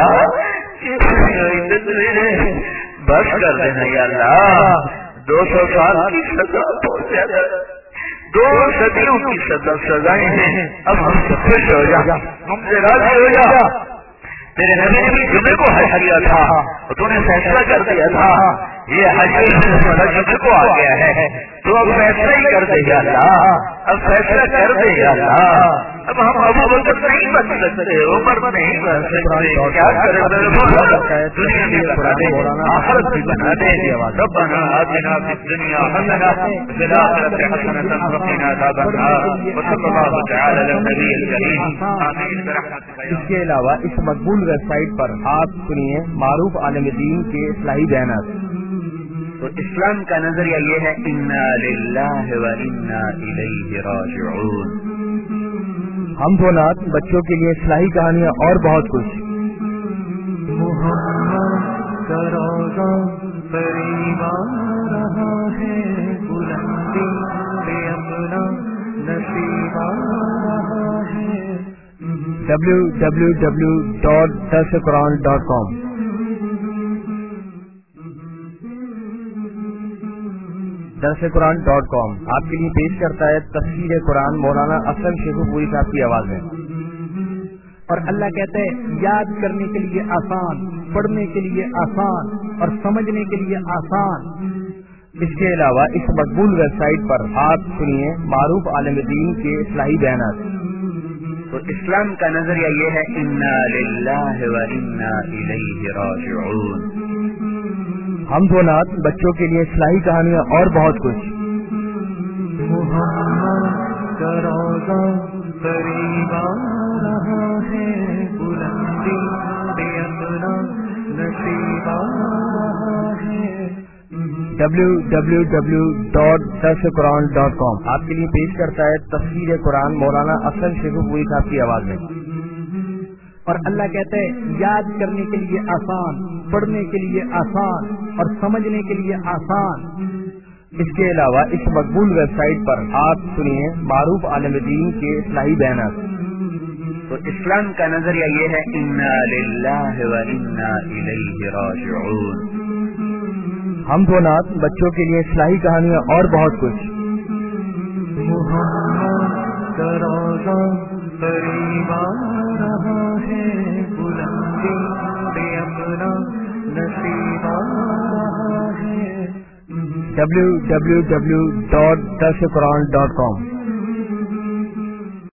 بس کر دینا یا اللہ، دو سو سال کی سزا بہت زیادہ، دو صدیوں کی سزا سزائیں ہیں، اب ہم سے خوش ہو جا، ہم سے راضی ہو جا، تیرے نبی نے بھی جمعے کو حج کیا تھا اور تو نے فیصلہ کر دیا تھا یہ حج جمعے کو آ گیا ہے، تو اب فیصلہ ہی کر دے یا اللہ، اب فیصلہ کر دے یا اللہ، اب ہم ابو بکر نہیں بن سکتے، عمر نہیں بن سکتے، کیا کرے دنیا میں بنا دے، آخرت بھی بنا دے، ربنا آتنا فی الدنیا حسنہ وفی الآخرۃ حسنۃ وقنا عذاب النار، وصلی اللہ تعالی علی النبی الکریم، آمین برحمتک۔ اس کے علاوہ اس مقبول ویب سائٹ پر آپ سنیے معروف عالم دین کے اصلاحی بیانات۔ تو اسلام کا نظریہ یہ ہے انا للہ و انا الیہ راجعون، ہم دو نعت بچوں کے لیے اصلاحی کہانیاں اور بہت کچھ۔ محمد کا روضہ قریب آ رہا ہے، بلندی پہ اپنا نصیب آ رہا ہے۔ ڈبلو ڈبلو ڈبلو ڈاٹ درس قرآن ڈاٹ کام۔ درس قرآن ڈاٹ کام آپ کے لیے پیش کرتا ہے تفسیر قرآن مولانا اسلم شیخ پوری صاحب کی آواز میں، اور اللہ کہتے ہیں یاد کرنے کے لیے آسان، پڑھنے کے لیے آسان اور سمجھنے کے لیے آسان۔ اس کے علاوہ اس مقبول ویب سائٹ پر آپ سنیے معروف عالم دین کے اصلاحی بیانات۔ تو اسلام کا نظریہ یہ ہے انا للہ و انا الیہ راجعون، ہم دو نعت بچوں کے لیے اصلاحی کہانیاں اور بہت کچھ۔ محمد ترازا قریب آ رہا ہے، بلندی پہ اپنا نصیب آ رہا ہے۔ ڈبلو ڈبلو ڈبلو ڈاٹ درس قرآن ڈاٹ کام آپ کے لیے پیش کرتا ہے تفسیر قرآن مولانا افضل شیخوپوری صاحب کی آواز میں۔ اور اللہ کہتے ہیں یاد کرنے کے لیے آسان، پڑھنے کے لیے آسان اور سمجھنے کے لیے آسان۔ اس کے علاوہ اس مقبول ویب سائٹ پر آپ سنیے معروف عالم دین کے اصلاحی بیانات۔ تو اسلام کا نظریہ یہ ہے انا للہ و انا الیہ راجعون۔ ہم دو نعت بچوں کے لیے اصلاحی کہانیاں اور بہت کچھ۔ محمد ترازا قریب آ رہا ہے، بلندی پہ اپنا نصیب آ رہا ہے۔ ڈبلو ڈبلو ڈبلو ڈاٹ درس قرآن ڈاٹ کام